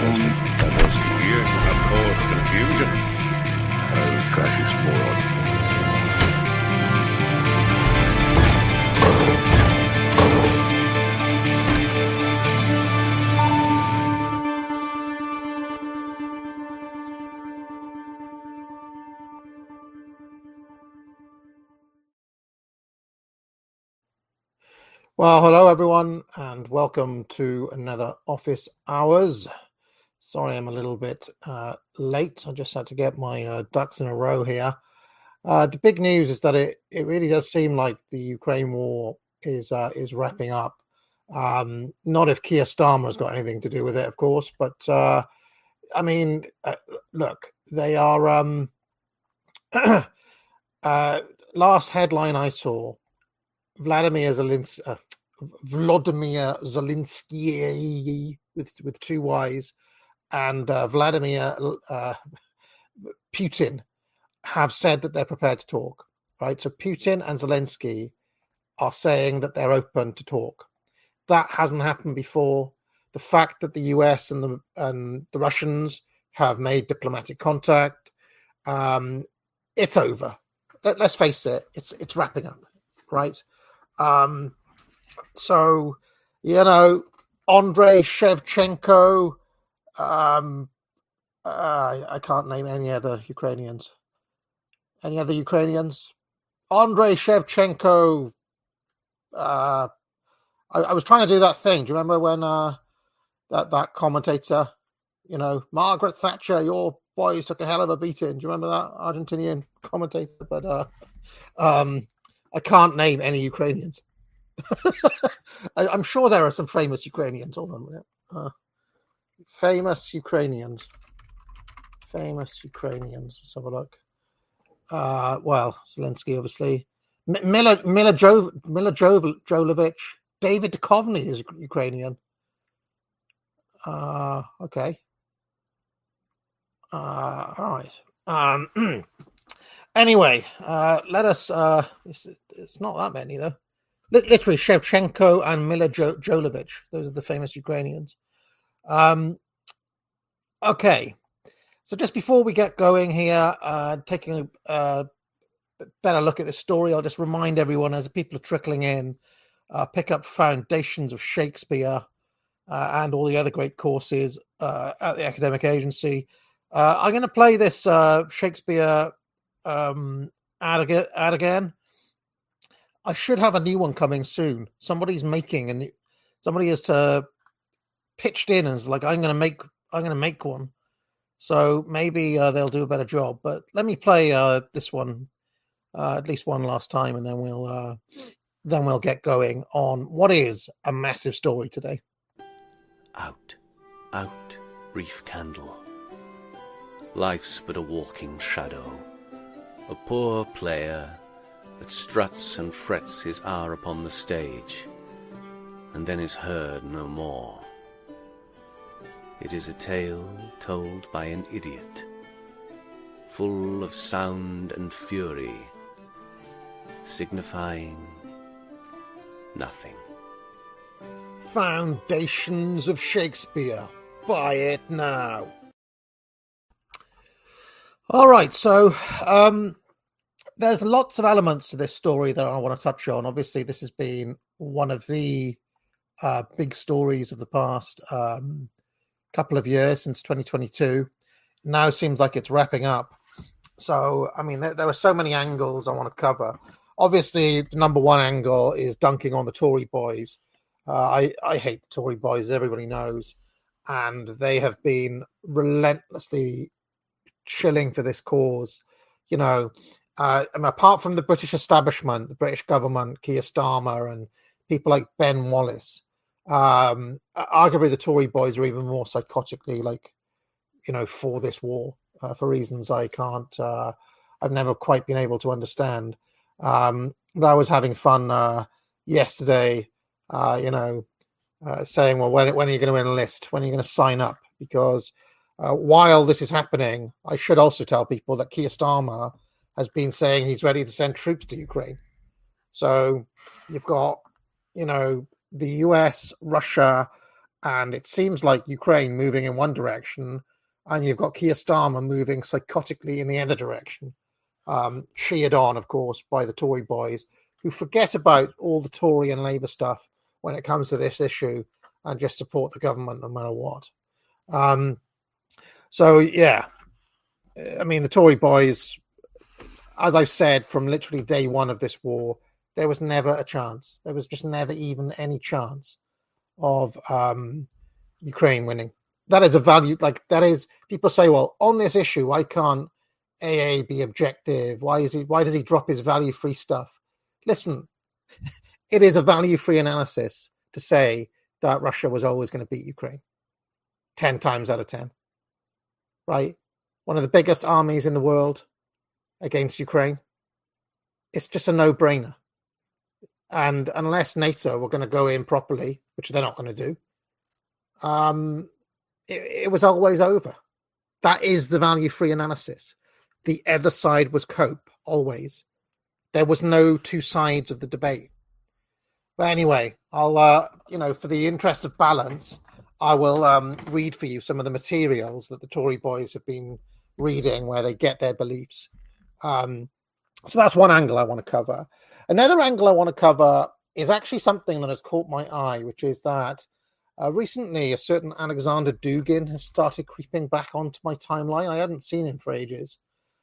You have caused confusion. Fascist moron. Well, hello everyone, and welcome to another Office Hours. Sorry, I'm a little bit late. I just had to get my ducks in a row here. The big news is that it really does seem like the Ukraine war is wrapping up. Not if Keir Starmer has got anything to do with it, of course, but I mean, look, they are. Last headline I saw. Vladimir Zelensky with two Y's and Vladimir Putin have said that they're prepared to talk, right? So Putin and Zelensky are saying that they're open to talk. That hasn't happened before. The fact that the US and the Russians have made diplomatic contact, it's over. Let's face it, it's wrapping up, right? So, you know, Andrei Shevchenko, I can't name any other Ukrainians. Any other Ukrainians? Andrei Shevchenko, I was trying to do that thing. Do you remember when that commentator, you know, Margaret Thatcher, your boys took a hell of a beating. Do you remember that Argentinian commentator? But I can't name any Ukrainians. I'm sure there are some famous Ukrainians. Hold on a minute. Famous Ukrainians. Let's have a look. Well, Zelensky, obviously. Mila Jovovich. David Duchovny is Ukrainian. Okay. All right. Anyway, let us. It's not that many though. Literally, Shevchenko and Mila Jovovich. Those are the famous Ukrainians. Okay, so just before we get going here, taking a better look at this story, I'll just remind everyone as people are trickling in, pick up Foundations of Shakespeare and all the other great courses at the Academic Agency. I'm going to play this Shakespeare ad again. I should have a new one coming soon. Somebody's making, and somebody has pitched in and is like, I'm going to make one. So maybe they'll do a better job. But let me play this one at least one last time, and then we'll get going on what is a massive story today. Out, brief candle. Life's but a walking shadow, a poor player that struts and frets his hour upon the stage, and then is heard no more. It is a tale told by an idiot, full of sound and fury, signifying nothing. Foundations of Shakespeare. Buy it now. All right, so there's lots of elements to this story that I want to touch on. Obviously, this has been one of the big stories of the past couple of years since 2022. Now seems like it's wrapping up. So, I mean, there are so many angles I want to cover. Obviously, the number one angle is dunking on the Tory boys. I hate the Tory boys, everybody knows. And they have been relentlessly shilling for this cause. You know, apart from the British establishment, the British government, Keir Starmer, and people like Ben Wallace, arguably the Tory boys are even more psychotically, like, you know, for this war for reasons I can't, I've never quite been able to understand. But I was having fun yesterday, saying, well, when are you going to enlist? When are you going to sign up? Because while this is happening, I should also tell people that Keir Starmer has been saying he's ready to send troops to Ukraine. So you've got, you know, the US, Russia, and it seems like Ukraine moving in one direction, and you've got Keir Starmer moving psychotically in the other direction, cheered on, of course, by the Tory boys, who forget about all the Tory and Labour stuff when it comes to this issue and just support the government no matter what. So, yeah, I mean, the Tory boys, as I've said from literally day one of this war, there was never a chance. There was just never even any chance of Ukraine winning. That is a value, like that is, people say, well, on this issue, why can't AA be objective? Why does he drop his value-free stuff? Listen, it is a value-free analysis to say that Russia was always going to beat Ukraine 10 times out of 10, right? One of the biggest armies in the world against Ukraine. It's just a no-brainer. And unless NATO were going to go in properly, which they're not going to do, it was always over. That is the value-free analysis. The other side was cope, always. There was no two sides of the debate. But anyway, I'll, for the interest of balance, I will read for you some of the materials that the Tory boys have been reading where they get their beliefs. So that's one angle I want to cover. Another angle I want to cover is actually something that has caught my eye, which is that recently a certain Alexander Dugin has started creeping back onto my timeline. I hadn't seen him for ages.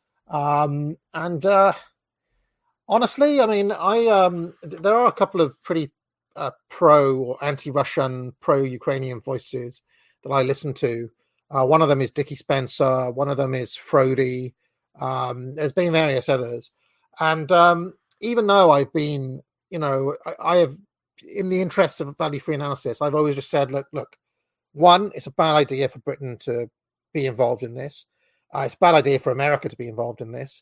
Honestly, I mean, there are a couple of pretty pro or anti-Russian, pro-Ukrainian voices that I listen to. One of them is Dickie Spencer. One of them is Frody. There's been various others. And even though I've been, I have, in the interest of value-free analysis, I've always just said, look, one, it's a bad idea for Britain to be involved in this. It's a bad idea for America to be involved in this.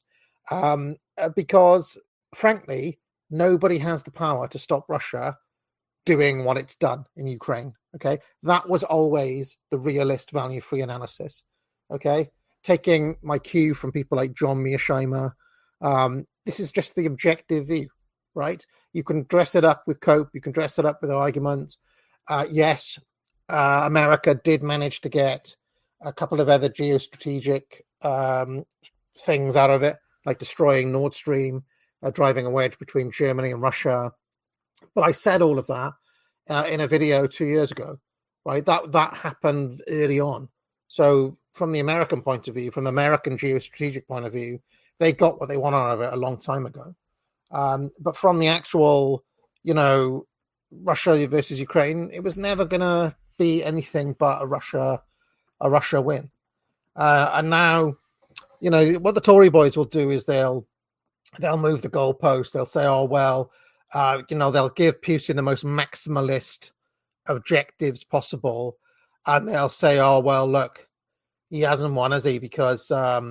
Because, frankly, nobody has the power to stop Russia doing what it's done in Ukraine. Okay, that was always the realist value-free analysis. Okay, taking my cue from people like John Mearsheimer, this is just the objective view, right? You can dress it up with cope, you can dress it up with arguments. Yes, America did manage to get a couple of other geostrategic things out of it, like destroying Nord Stream, driving a wedge between Germany and Russia. But I said all of that in a video 2 years ago, right? That happened early on. So from the American point of view, from American geostrategic point of view, they got what they wanted out of it a long time ago. But from the actual, Russia versus Ukraine, it was never going to be anything but a Russia win. And now, what the Tory boys will do is they'll move the goalpost. They'll say, oh, well, they'll give Putin the most maximalist objectives possible. And they'll say, oh, well, look, he hasn't won, has he? Because,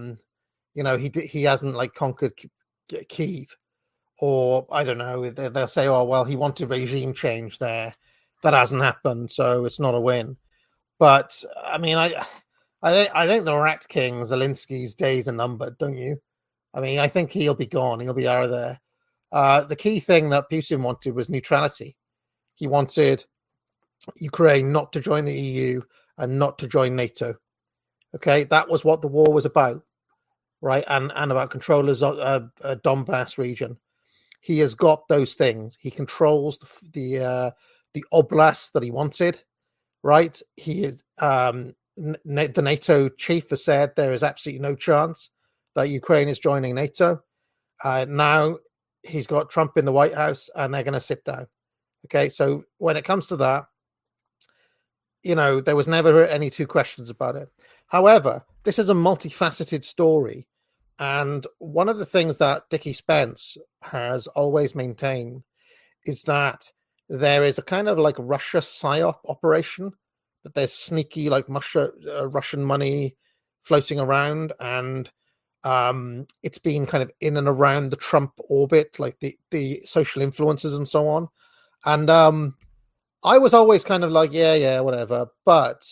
he hasn't conquered Kyiv. Or, I don't know, they'll say, oh, well, he wanted regime change there. That hasn't happened, so it's not a win. But, I mean, I think the Rat King, Zelensky's days are numbered, don't you? I mean, I think he'll be gone. He'll be out of there. The key thing that Putin wanted was neutrality. He wanted Ukraine not to join the EU and not to join NATO. Okay, that was what the war was about, right? And about control of Donbass region. He has got those things. He controls the oblast that he wanted, right? He is the NATO chief has said there is absolutely no chance that Ukraine is joining NATO. Now he's got Trump in the White House, and they're going to sit down. Okay, so when it comes to that, there was never any two questions about it. However, this is a multifaceted story. And one of the things that Dickie Spence has always maintained is that there is a kind of like Russia PSYOP operation, that there's sneaky Russian money floating around, and it's been kind of in and around the Trump orbit, like the social influencers and so on. And I was always kind of like, yeah, whatever. But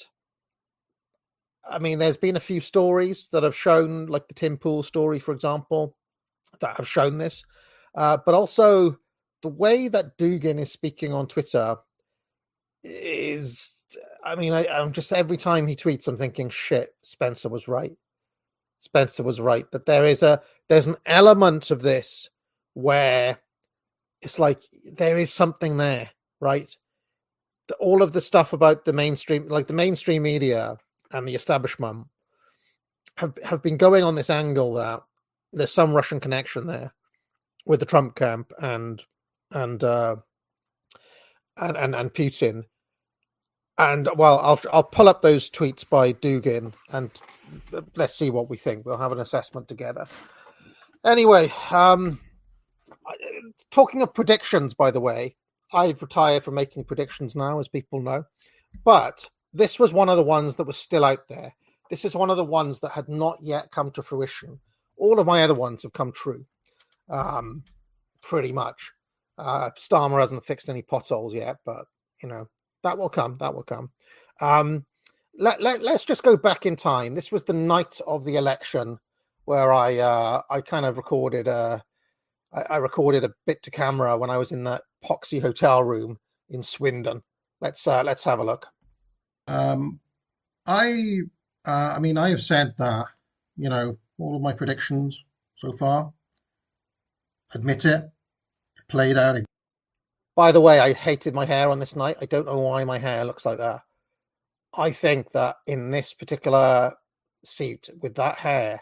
I mean, there's been a few stories that have shown, like the Tim Pool story, for example, that have shown this. But also the way that Dugin is speaking on Twitter is, I'm just every time he tweets, I'm thinking, shit, Spencer was right. Spencer was right that there's an element of this where it's like there is something there, right? All of the stuff about the mainstream, like the mainstream media and the establishment, have been going on this angle that there's some Russian connection there with the Trump camp and Putin. And well, I'll pull up those tweets by Dugin and let's see what we think. We'll have an assessment together. Anyway, talking of predictions, by the way, I've retired from making predictions now, as people know. But this was one of the ones that was still out there. This is one of the ones that had not yet come to fruition. All of my other ones have come true, pretty much. Starmer hasn't fixed any potholes yet, but, that will come. That will come. Let's just go back in time. This was the night of the election where I kind of recorded I recorded a bit to camera when I was in that poxy hotel room in Swindon. Let's have a look. I have said that, all of my predictions so far, admit it played out. By the way, I hated my hair on this night. I don't know why my hair looks like that. I think that in this particular suit with that hair,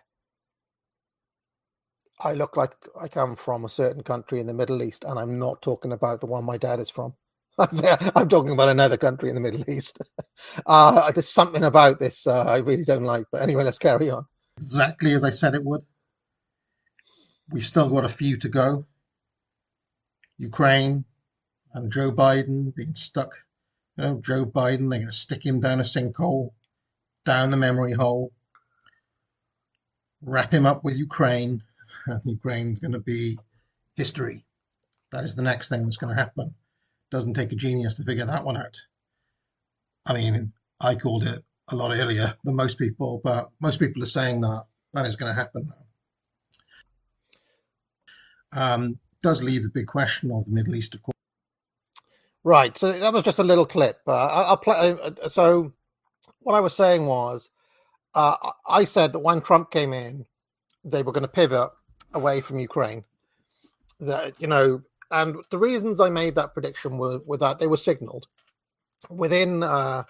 I look like I come from a certain country in the Middle East, and I'm not talking about the one my dad is from. I'm talking about another country in the Middle East. There's something about this I really don't like. But anyway, let's carry on. Exactly as I said it would. We've still got a few to go. Ukraine and Joe Biden being stuck. Joe Biden, they're going to stick him down a sinkhole, down the memory hole, wrap him up with Ukraine, and Ukraine's going to be history. That is the next thing that's going to happen. Doesn't take a genius to figure that one out. I called it a lot earlier than most people, but most people are saying that is going to happen now. Does leave the big question of the Middle East, of course. Right. So that was just a little clip. I'll play. So what I was saying was, I said that when Trump came in, they were going to pivot away from Ukraine. That and the reasons I made that prediction were that they were signaled within the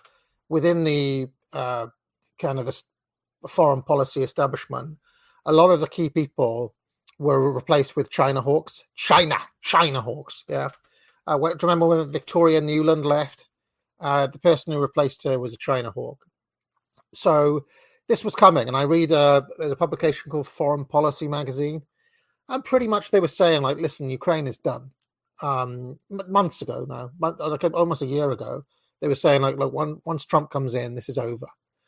kind of a foreign policy establishment. A lot of the key people were replaced with China hawks. China hawks. Yeah. Do you remember when Victoria Nuland left? The person who replaced her was a China hawk. So this was coming, and I read there's a publication called Foreign Policy Magazine, and pretty much they were saying, like, listen, Ukraine is done. Months ago now, almost a year ago, they were saying, like, look, once Trump comes in, this is over.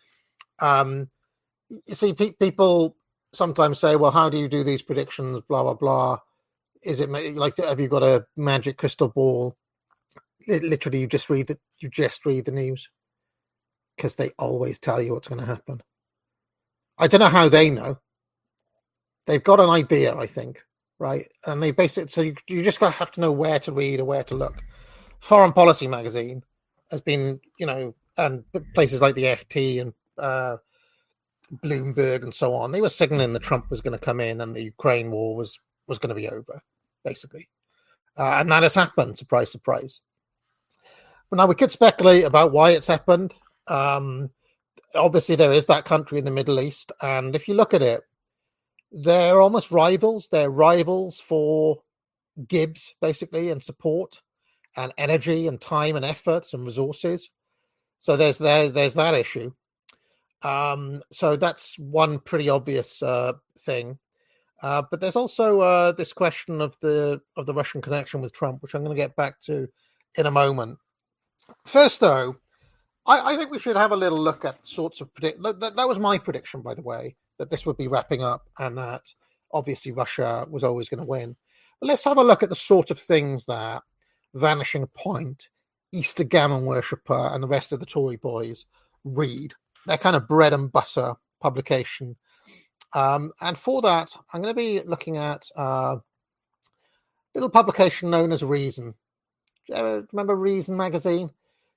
You see, people sometimes say, well, how do you do these predictions, blah, blah, blah. Is it like, have you got a magic crystal ball? Literally, you just read the news, because they always tell you what's going to happen. I don't know how they know. They've got an idea, I think, right? And they basically, so you just have to know where to read or where to look. Foreign Policy Magazine has been, and places like the FT and Bloomberg and so on, they were signaling that Trump was going to come in and the Ukraine war was going to be over, basically. And that has happened, surprise, surprise. But now we could speculate about why it's happened. Obviously, there is that country in the Middle East. And if you look at it, they're almost rivals. They're rivals for Gibbs, basically, and support and energy and time and effort and resources. So there's that issue. So that's one pretty obvious thing. But there's also this question of the Russian connection with Trump, which I'm going to get back to in a moment. First, though, I think we should have a little look at the sorts of that was my prediction, by the way, that this would be wrapping up and that obviously Russia was always going to win. But let's have a look at the sort of things that Vanishing Point, Easter Gammon Worshipper, and the rest of the Tory boys read. Their kind of bread and butter publication. And for that, I'm going to be looking at a little publication known as Reason. Remember Reason magazine?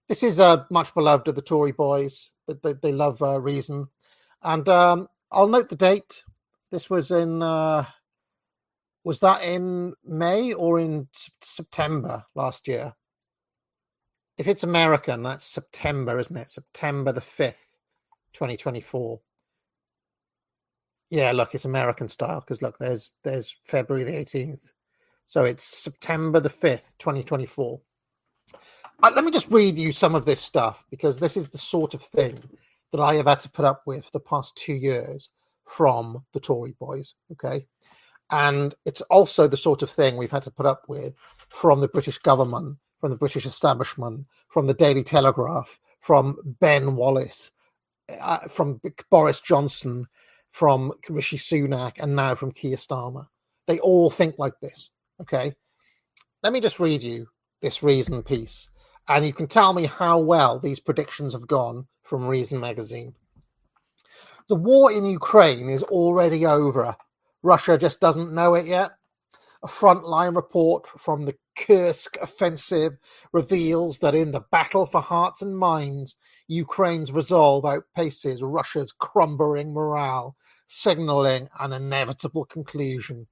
This is much beloved of the Tory boys. They love Reason. And I'll note the date. This was in, was that in May or in September last year? If it's American, that's September, isn't it? September the 5th, 2024. Yeah, look, it's American style because look, there's February the 18th. So it's September the 5th, 2024. Let me just read you some of this stuff because this is the sort of thing that I have had to put up with the past 2 years from the Tory boys, okay? And it's also the sort of thing we've had to put up with from the British government, from the British establishment, from the Daily Telegraph, from Ben Wallace, from Boris Johnson, from Rishi Sunak, and now from Keir Starmer. They all think like this, okay? Let me just read you this Reason piece, and you can tell me how well these predictions have gone from Reason magazine. The war in Ukraine is already over. Russia just doesn't know it yet. A frontline report from the Kursk offensive reveals that in the battle for hearts and minds, Ukraine's resolve outpaces Russia's crumbling morale, signalling an inevitable conclusion.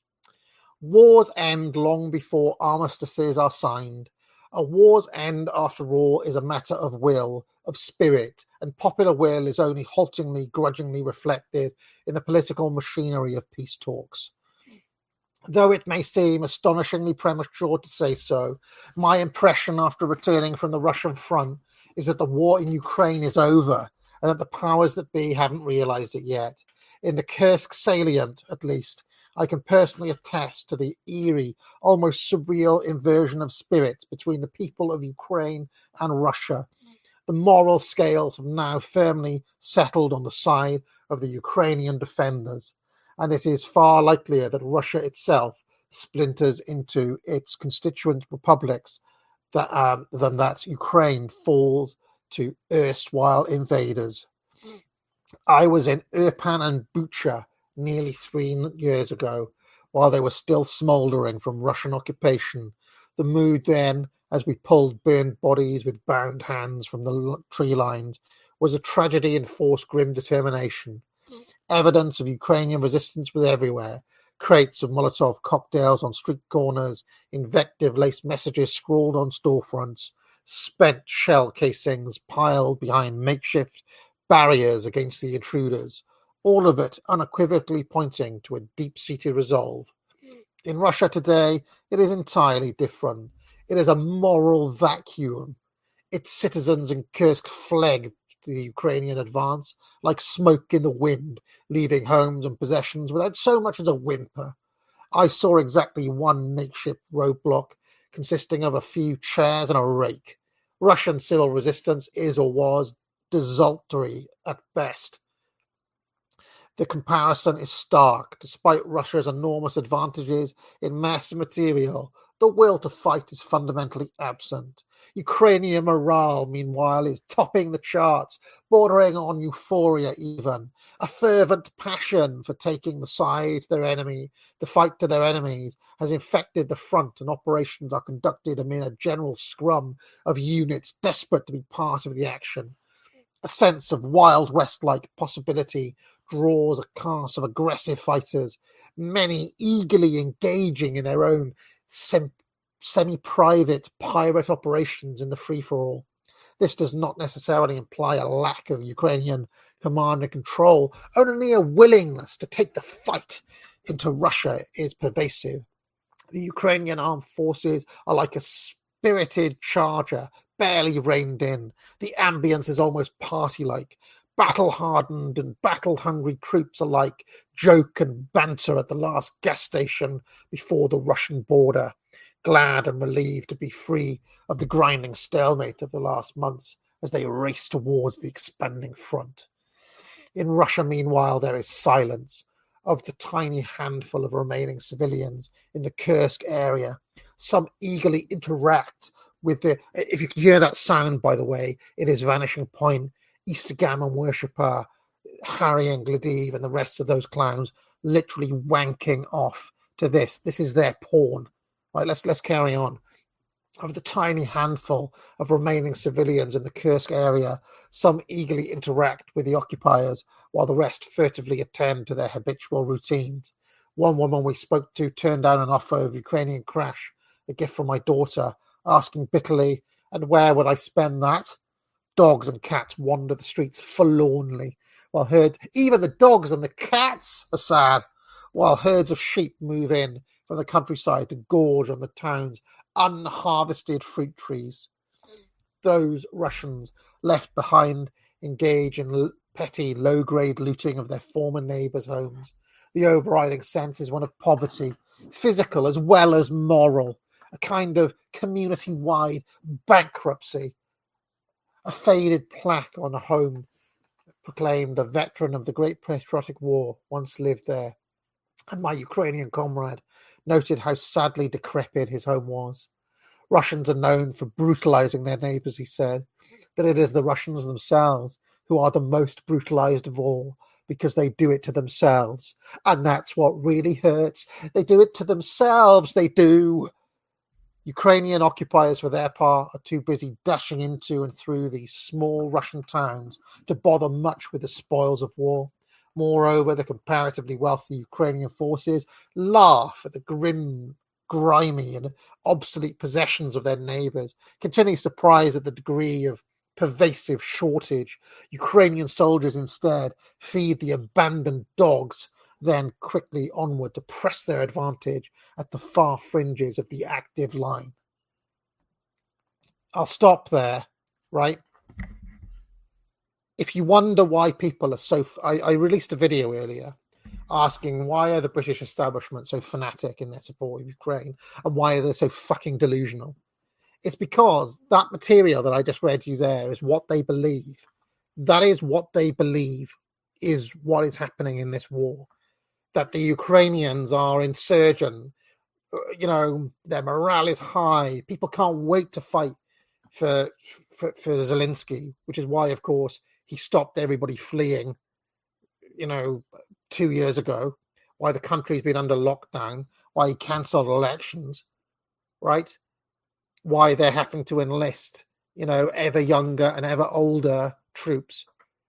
Wars end long before armistices are signed. A war's end, after all, is a matter of will, of spirit, and popular will is only haltingly, grudgingly reflected in the political machinery of peace talks. Though it may seem astonishingly premature to say so, my impression after returning from the Russian front is that the war in Ukraine is over and that the powers that be haven't realized it yet. In the Kursk salient, at least, I can personally attest to the eerie, almost surreal inversion of spirits between the people of Ukraine and Russia. The moral scales have now firmly settled on the side of the Ukrainian defenders, and it is far likelier that Russia itself splinters into its constituent republics than that Ukraine falls to erstwhile invaders. I was in Irpin and Bucha nearly 3 years ago, while they were still smouldering from Russian occupation. The mood then, as we pulled burned bodies with bound hands from the tree lines, was a tragedy in forced grim determination. Evidence of Ukrainian resistance was everywhere. Crates of Molotov cocktails on street corners, invective-laced messages scrawled on storefronts, spent shell casings piled behind makeshift barriers against the intruders, all of it unequivocally pointing to a deep-seated resolve. In Russia today, it is entirely different. It is a moral vacuum. Its citizens in Kursk fled the Ukrainian advance like smoke in the wind, leaving homes and possessions without so much as a whimper. I saw exactly one makeshift roadblock consisting of a few chairs and a rake. Russian civil resistance is or was desultory at best. The comparison is stark. Despite Russia's enormous advantages in mass material, the will to fight is fundamentally absent. Ukrainian morale, meanwhile, is topping the charts, bordering on euphoria even. A fervent passion for taking the side to their enemy, the fight to their enemies, has infected the front, and operations are conducted amid a general scrum of units desperate to be part of the action. A sense of Wild West-like possibility draws a cast of aggressive fighters, many eagerly engaging in their own semi-private pirate operations in the free-for-all. This does not necessarily imply a lack of Ukrainian command and control. Only a willingness to take the fight into Russia is pervasive. The Ukrainian armed forces are like a spirited charger, barely reined in. The ambience is almost party-like. Battle-hardened and battle-hungry troops alike joke and banter at the last gas station before the Russian border, glad and relieved to be free of the grinding stalemate of the last months as they race towards the expanding front. In Russia, meanwhile, there is silence. Of the tiny handful of remaining civilians in the Kursk area, some eagerly interact with the... If you can hear that sound, by the way, it is Vanishing Point, Easter Gammon worshipper, Harry and Gladiv and the rest of those clowns literally wanking off to this. This is their porn. Right, let's carry on. of the tiny handful of remaining civilians in the Kursk area, some eagerly interact with the occupiers, while the rest furtively attend to their habitual routines. One woman we spoke to turned down an offer of Ukrainian crash, a gift from my daughter, asking bitterly, "And where would I spend that?" Dogs and cats wander the streets forlornly, while even the dogs and the cats are sad, while herds of sheep move in from the countryside to gorge on the town's unharvested fruit trees. Those Russians left behind engage in petty, low-grade looting of their former neighbours' homes. The overriding sense is one of poverty, physical as well as moral, a kind of community-wide bankruptcy. A faded plaque on a home proclaimed a veteran of the Great Patriotic War once lived there, and my Ukrainian comrade noted how sadly decrepit his home was. Russians are known for brutalizing their neighbors, he said, but it is the Russians themselves who are the most brutalized of all, because they do it to themselves. And that's what really hurts. They do it to themselves, they do. Ukrainian occupiers, for their part, are too busy dashing into and through these small Russian towns to bother much with the spoils of war. Moreover, the comparatively wealthy Ukrainian forces laugh at the grim, grimy, and obsolete possessions of their neighbors, continually surprised at the degree of pervasive shortage. Ukrainian soldiers instead feed the abandoned dogs, then quickly onward to press their advantage at the far fringes of the active line. I'll stop there, right? If you wonder why people are so... I released a video earlier asking why are the British establishment so fanatic in their support of Ukraine and why are they so fucking delusional. It's because that material that I just read you there is what they believe. That is what they believe is what is happening in this war. That the Ukrainians are insurgent, their morale is high. People can't wait to fight for Zelensky, which is why, of course, he stopped everybody fleeing, 2 years ago, why the country's been under lockdown, why he cancelled elections, right? Why they're having to enlist, ever younger and ever older troops.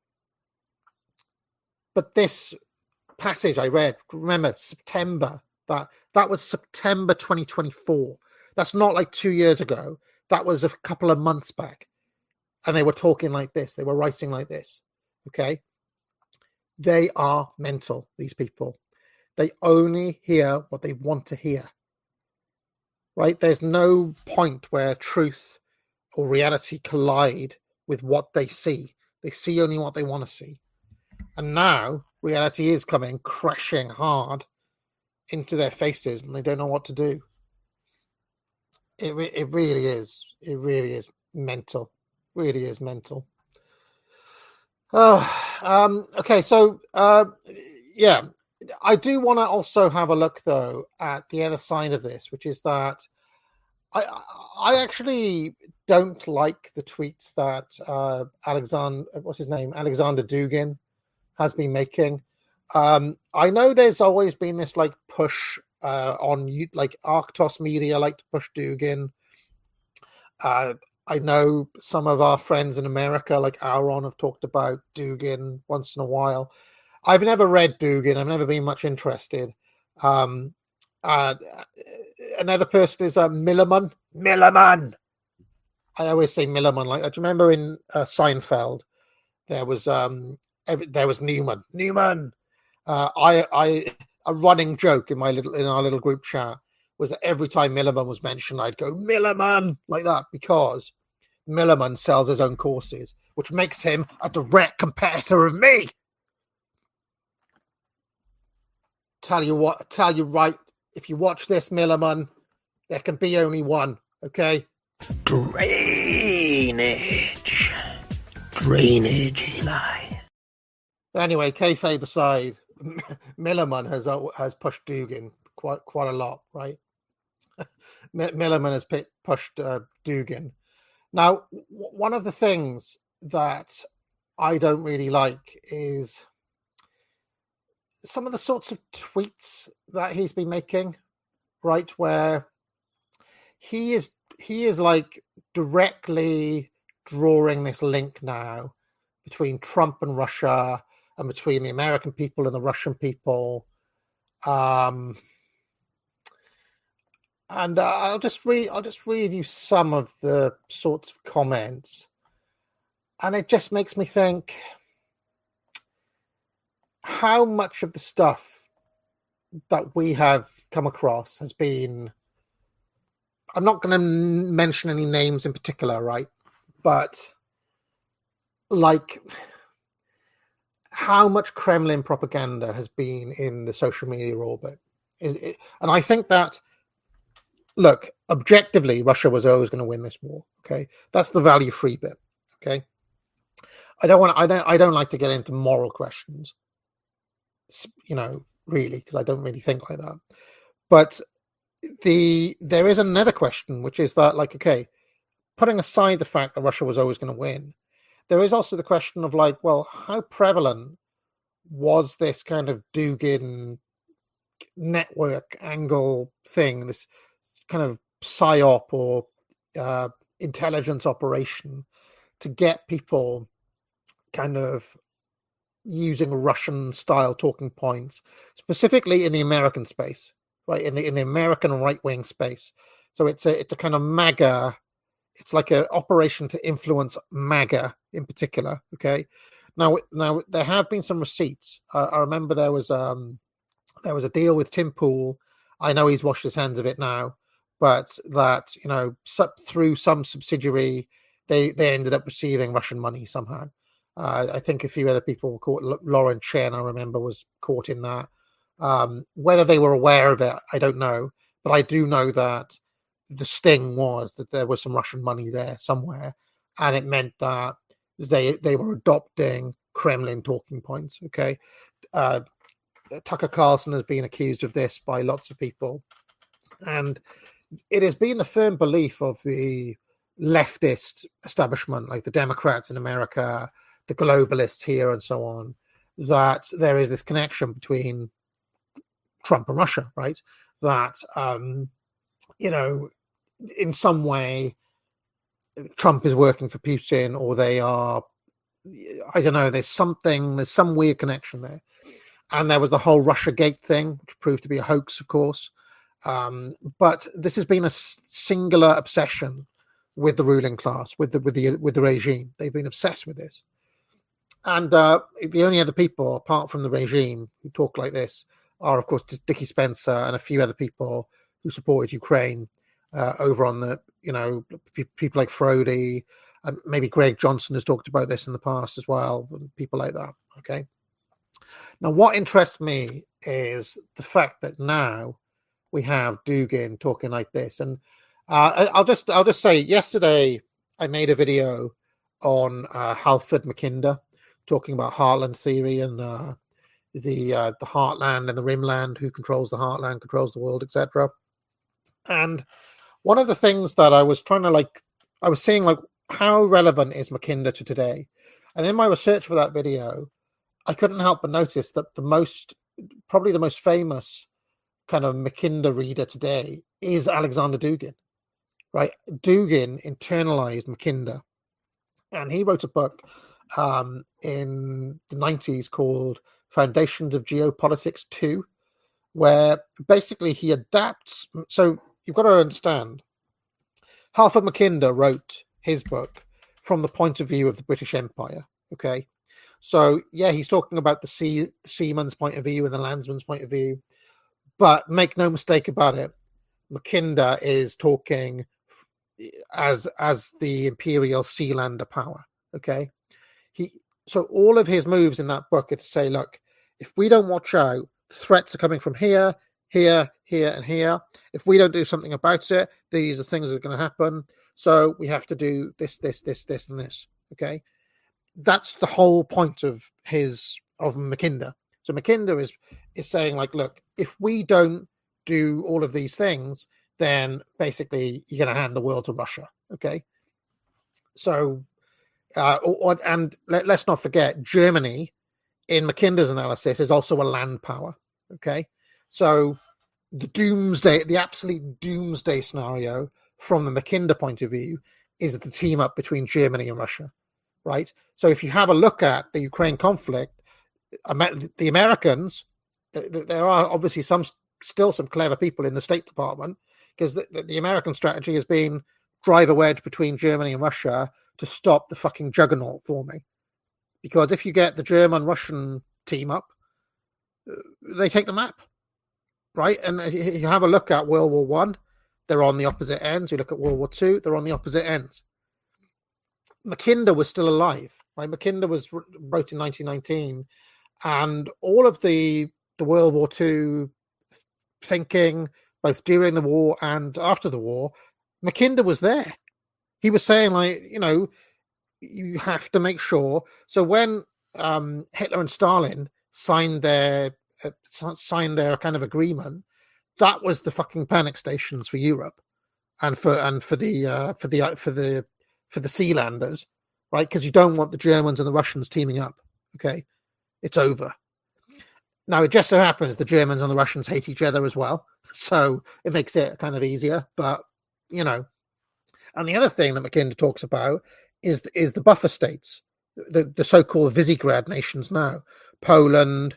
But this passage I read, remember, September, that was September 2024. That's not like 2 years ago. That was a couple of months back. And they were talking like this. They were writing like this. Okay? They are mental, these people. They only hear what they want to hear. Right? There's no point where truth or reality collide with what they see. They see only what they want to see. And now reality is coming crashing hard into their faces and they don't know what to do. It really is. It really is mental. Really is mental. Okay, so yeah, I do want to also have a look though at the other side of this, which is that I actually don't like the tweets that Alexander Dugin has been making. I know there's always been this like push on like Arctos Media like to push Dugin. I know some of our friends in America, like Aaron, have talked about Dugin once in a while. I've never read Dugin. I've never been much interested. Another person is Millerman. Millerman. I always say Millerman. Like, do you remember in Seinfeld, there was Newman. Newman. A running joke in our little group chat was that every time Millerman was mentioned, I'd go Millerman like that because Millerman sells his own courses, which makes him a direct competitor of me. Tell you right. If you watch this, Millerman, there can be only one. Okay. Drainage, Eli. Anyway, kayfabe aside, Millerman has pushed Dugin quite a lot, right? Millerman has pushed Dugin. Now, one of the things that I don't really like is some of the sorts of tweets that he's been making, right? Where he is like directly drawing this link now between Trump and Russia, and between the American people and the Russian people. And I'll just read you some of the sorts of comments, and it just makes me think how much of the stuff that we have come across has been, I'm not going to mention any names in particular, right? But like how much Kremlin propaganda has been in the social media orbit. And I think that, look, objectively, Russia was always going to win this war. Okay. That's the value-free bit. Okay. I don't like to get into moral questions, really, because I don't really think like that. But there is another question, which is that, like, okay, putting aside the fact that Russia was always going to win, there is also the question of, like, well, how prevalent was this kind of Dugin network angle thing, this kind of psyop or intelligence operation to get people kind of using Russian style talking points, specifically in the American space, right? In the American right wing space. So it's a kind of MAGA. It's like an operation to influence MAGA in particular. Okay. Now there have been some receipts. I remember there was a deal with Tim Pool. I know he's washed his hands of it now, but that, through some subsidiary, they ended up receiving Russian money somehow. I think a few other people were caught. Lauren Chen, I remember, was caught in that. Whether they were aware of it, I don't know. But I do know that the sting was that there was some Russian money there somewhere. And it meant that they were adopting Kremlin talking points. Okay. Tucker Carlson has been accused of this by lots of people. And it has been the firm belief of the leftist establishment, like the Democrats in America, the globalists here, and so on, that there is this connection between Trump and Russia, right? That, in some way, Trump is working for Putin, or they are, I don't know, there's some weird connection there. And there was the whole Russiagate thing, which proved to be a hoax, of course. But this has been a singular obsession with the ruling class, with the regime. They've been obsessed with this. And the only other people, apart from the regime, who talk like this are, of course, Dickie Spencer and a few other people who supported Ukraine over on the, people like Frody. Maybe Greg Johnson has talked about this in the past as well, people like that. Okay. Now, what interests me is the fact that now we have Dugin talking like this. And I'll just say, yesterday I made a video on Halford Mackinder talking about Heartland theory and the Heartland and the Rimland, who controls the Heartland, controls the world, etc. And one of the things that I was I was saying, like, how relevant is Mackinder to today? And in my research for that video, I couldn't help but notice that probably the most famous kind of Mackinder reader today is Alexander Dugin, right? Dugin internalized Mackinder, and he wrote a book in the 90s called Foundations of Geopolitics 2, where basically he adapts. So you've got to understand, Halford Mackinder wrote his book from the point of view of the British Empire, okay? So, yeah, he's talking about the seaman's point of view and the landsman's point of view. But make no mistake about it, Mackinder is talking as the imperial sealander power, okay? So all of his moves in that book are to say, look, if we don't watch out, threats are coming from here, here, here, and here. If we don't do something about it, these are things that are going to happen. So we have to do this, this, this, this, and this, okay? That's the whole point of Mackinder. So Mackinder is saying, like, look, if we don't do all of these things, then basically you're going to hand the world to Russia. Okay. So, and let's not forget, Germany, in Mackinder's analysis, is also a land power. Okay. So the absolute doomsday scenario from the Mackinder point of view, is the team up between Germany and Russia, right? So if you have a look at the Ukraine conflict, the Americans, there are obviously still some clever people in the State Department, because the American strategy has been drive a wedge between Germany and Russia to stop the fucking juggernaut forming. Because if you get the German-Russian team up, they take the map, right? And you have a look at World War One, they're on the opposite ends. You look at World War Two, they're on the opposite ends. Mackinder was still alive, right? Mackinder wrote in 1919, and all of the World War Two thinking, both during the war and after the war, Mackinder was there. He was saying, like, you have to make sure. So when Hitler and Stalin signed their kind of agreement, that was the fucking panic stations for Europe and for the Sealanders, right? Because you don't want the Germans and the Russians teaming up. Okay, it's over. Now it just so happens the Germans and the Russians hate each other as well, so it makes it kind of easier. But and the other thing that Mackinder talks about is the buffer states, the so-called Visegrad nations now, Poland,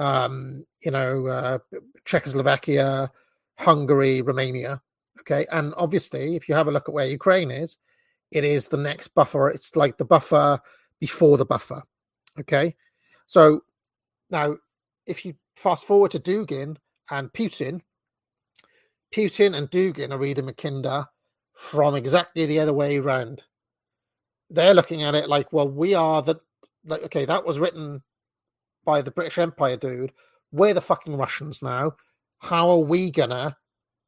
Czechoslovakia, Hungary, Romania. Okay, and obviously, if you have a look at where Ukraine is, it is the next buffer. It's like the buffer before the buffer. Okay, so now if you fast forward to Dugin and Putin and Dugin are reading Mackinder from exactly the other way around. They're looking at it like, well, we are that was written by the British Empire dude. We're the fucking Russians now. How are we gonna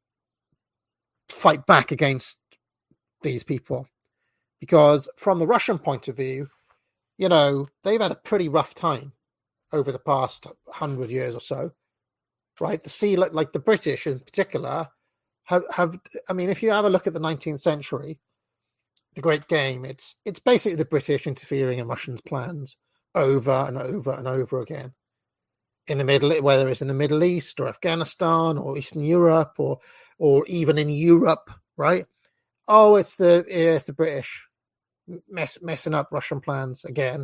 fight back against these people? Because from the Russian point of view, they've had a pretty rough time over the past 100 years or so, right? Like the British in particular have. I mean, if you have a look at the 19th century, the Great Game, it's basically the British interfering in Russians' plans over and over and over again. In the middle, whether it's in the Middle East or Afghanistan or Eastern Europe or even in Europe, right? Oh, it's the British messing up Russian plans again.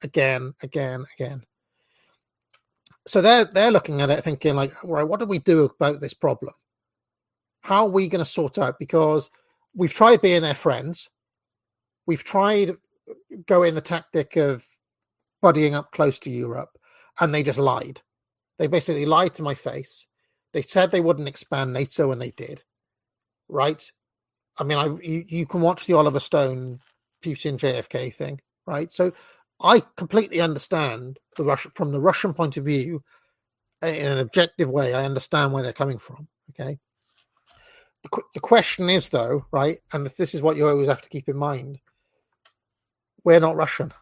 So they're looking at it thinking like, right, what do we do about this problem? How are we going to sort out? Because we've tried being their friends. We've tried going the tactic of buddying up close to Europe, and they just lied. They basically lied to my face. They said they wouldn't expand NATO, and they did. Right? I mean, you can watch the Oliver Stone Putin JFK thing, right? So I completely understand from the Russian point of view, in an objective way. I understand where they're coming from. Okay. The question is, though, right? And this is what you always have to keep in mind. We're not Russian,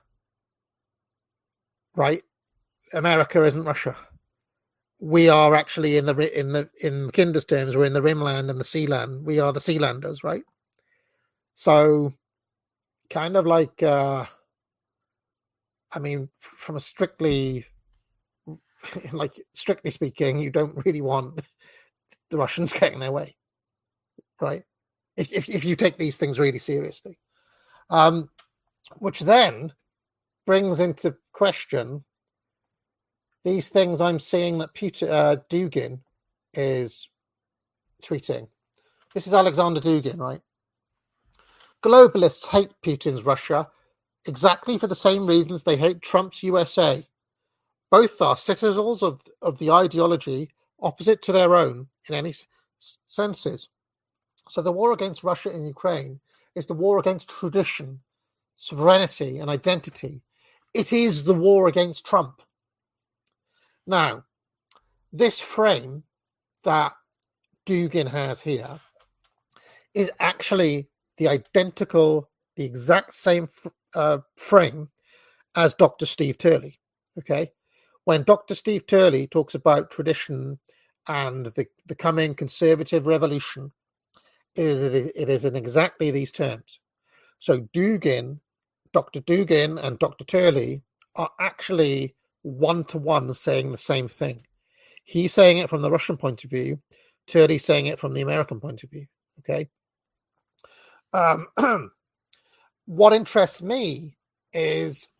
right? America isn't Russia. We are actually in Mackinder's terms, we're in the Rimland and the Sealand. We are the Sealanders, right? So, kind of like, I mean, from a strictly speaking, you don't really want the Russians getting their way, right? If you take these things really seriously, which then brings into question these things I'm seeing that Dugin is tweeting. This is Alexander Dugin, right? Globalists hate Putin's Russia exactly for the same reasons they hate Trump's USA. Both are citizens of the ideology opposite to their own in any senses. So the war against Russia in Ukraine is the war against tradition, sovereignty, and identity. It is the war against Trump. Now, this frame that Dugin has here is actually the exact same frame as Dr. Steve Turley. Okay, when Dr. Steve Turley talks about tradition and the coming conservative revolution, it is in exactly these terms. So Dr. Dugin and Dr. Turley are actually one-to-one saying the same thing. He's saying it from the Russian point of view, Turley saying it from the American point of view. Okay. What interests me is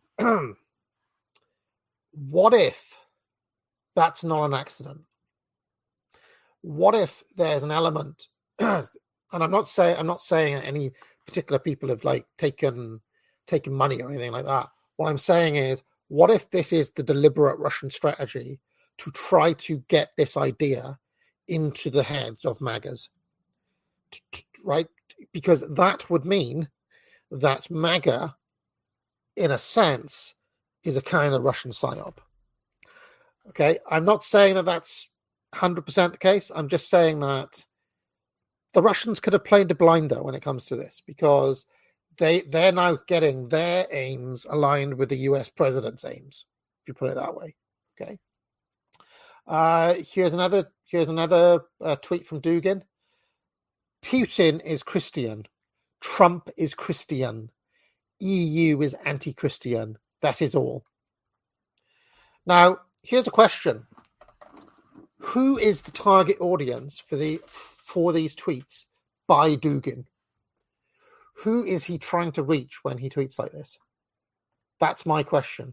what if that's not an accident? What if there's an element, and I'm not saying that any particular people have like taken money or anything like that. What I'm saying is, what if this is the deliberate Russian strategy to try to get this idea into the heads of MAGAs, right? Because that would mean that MAGA, in a sense, is a kind of Russian psyop. Okay, I'm not saying that that's 100% the case. I'm just saying that the Russians could have played the blinder when it comes to this, because they're now getting their aims aligned with the US president's aims, if you put it that way. Okay. Here's another tweet from Dugin. Putin is Christian. Trump is Christian. EU is anti-Christian. That is all. Now, here's a question. Who is the target audience for these tweets by Dugin? Who is he trying to reach when he tweets like this? That's my question.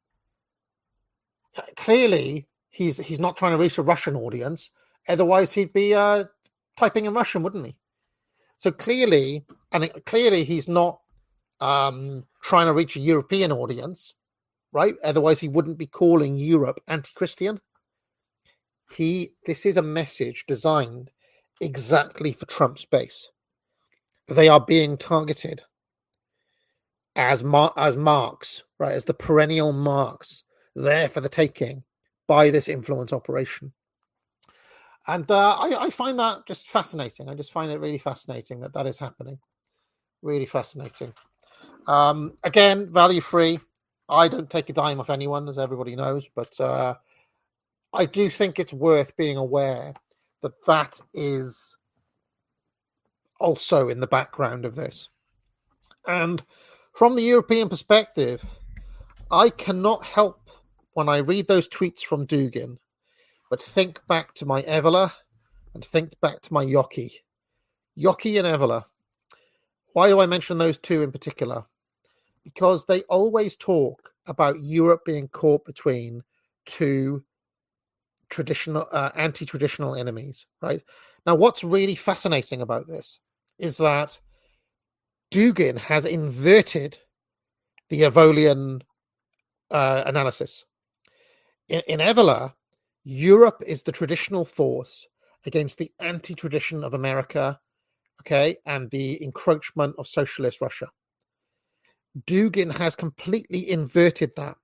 Clearly, he's not trying to reach a Russian audience. Otherwise, he'd be typing in Russian, wouldn't he? So clearly he's not trying to reach a European audience, right? Otherwise, he wouldn't be calling Europe anti-Christian. This is a message designed exactly for Trump's base. They are being targeted as marks, right? As the perennial marks there for the taking by this influence operation. And I find that just fascinating. I just find it really fascinating that is happening. Really fascinating. Again, value free. I don't take a dime off anyone, as everybody knows, but I do think it's worth being aware that is also in the background of this. And from the European perspective, I cannot help when I read those tweets from Dugin, but think back to my Evola and think back to my Yockey. Yockey and Evola. Why do I mention those two in particular? Because they always talk about Europe being caught between two traditional, anti-traditional enemies, right? Now, what's really fascinating about this is that Dugin has inverted the Evolian analysis. In Evola, Europe is the traditional force against the anti-tradition of America, okay, and the encroachment of socialist Russia. Dugin has completely inverted that.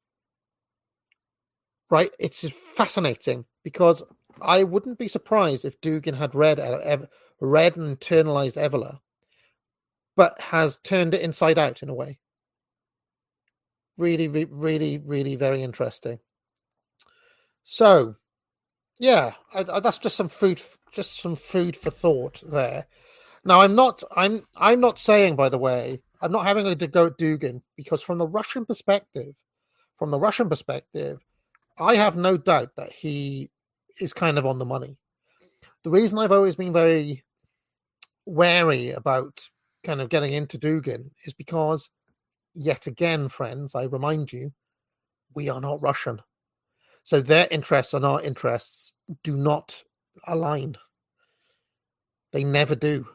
Right? It's fascinating because I wouldn't be surprised if Dugin had read and internalized Evola, but has turned it inside out in a way. Really, really, really very interesting. So, yeah, that's just some food for thought there. Now, I'm not saying, by the way, I'm not having to go at Dugin, because from the Russian perspective, I have no doubt that he is kind of on the money. The reason I've always been very wary about kind of getting into Dugin is because, yet again, friends, I remind you, we are not Russian. So their interests and our interests do not align. They never do.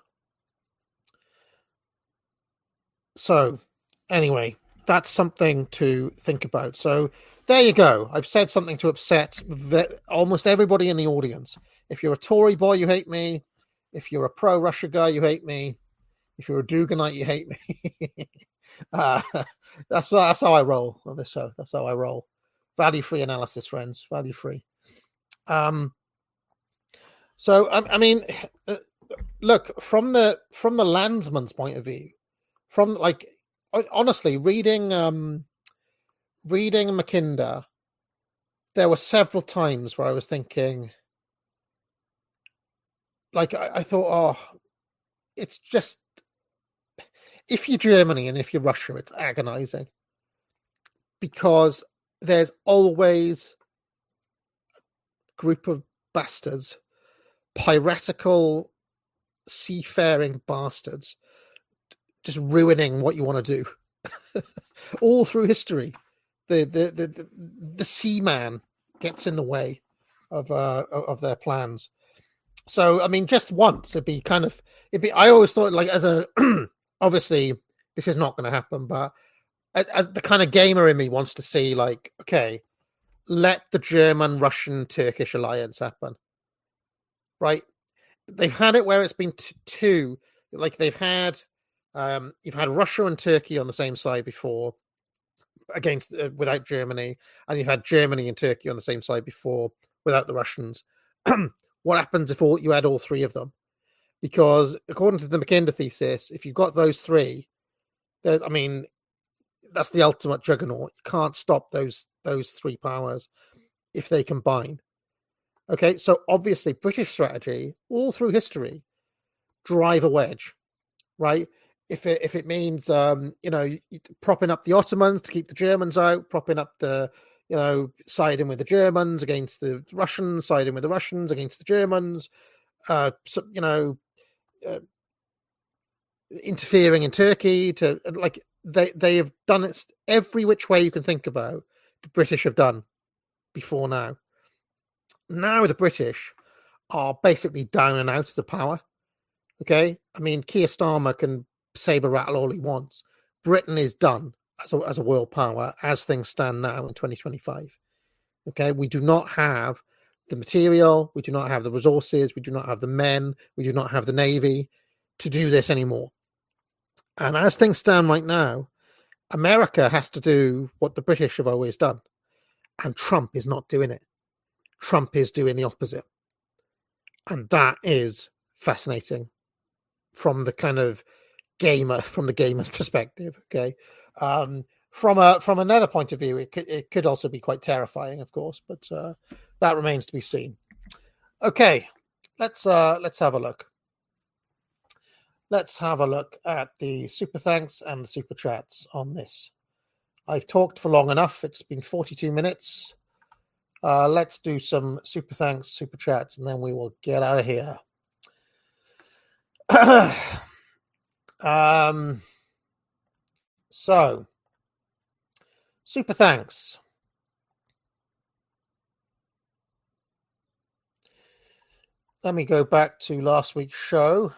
So, anyway, that's something to think about. So, there you go. I've said something to upset almost everybody in the audience. If you're a Tory boy, you hate me. If you're a pro-Russia guy, you hate me. If you're a Duganite, you hate me. That's how I roll on this show. That's how I roll. Value-free analysis, friends. Value-free. So, I mean, look, from the landsman's point of view, from like honestly reading Mackinder, there were several times where I was thinking, like, I thought, oh, it's just, if you're Germany and if you're Russia, it's agonizing, because there's always a group of bastards, piratical, seafaring bastards, just ruining what you want to do. All through history, the seaman gets in the way of their plans. So, I mean, just once it'd be. I always thought, like, as a obviously this is not going to happen, but as the kind of gamer in me wants to see, like, okay, let the German, Russian, Turkish alliance happen. Right? They've had it where it's been two. Like, they've had, you've had Russia and Turkey on the same side before, against without Germany, and you've had Germany and Turkey on the same side before without the Russians. What happens if you had all three of them? Because according to the Mackinder thesis, if you've got those three, I mean, that's the ultimate juggernaut. You can't stop those three powers if they combine. Okay, so obviously British strategy all through history, drive a wedge, right? If it means propping up the Ottomans to keep the Germans out, propping up siding with the Germans against the Russians, siding with the Russians against the Germans, interfering in Turkey to, like, they have done it every which way you can think about. The British have done before now. Now the British are basically down and out of the power. Okay, I mean, Keir Starmer can saber rattle all he wants. Britain is done as a world power as things stand now in 2025. Okay, we do not have the material, we do not have the resources, we do not have the men, we do not have the navy to do this anymore. And as things stand right now, America has to do what the British have always done, and Trump is not doing it. Trump is doing the opposite, and that is fascinating from the kind of gamer's perspective. Okay, from another point of view, it could also be quite terrifying, of course, but that remains to be seen. Okay, let's have a look. Let's have a look at the super thanks and the super chats on this. I've talked for long enough. It's been 42 minutes. Let's do some super thanks, super chats, and then we will get out of here. So, super thanks. Let me go back to last week's show.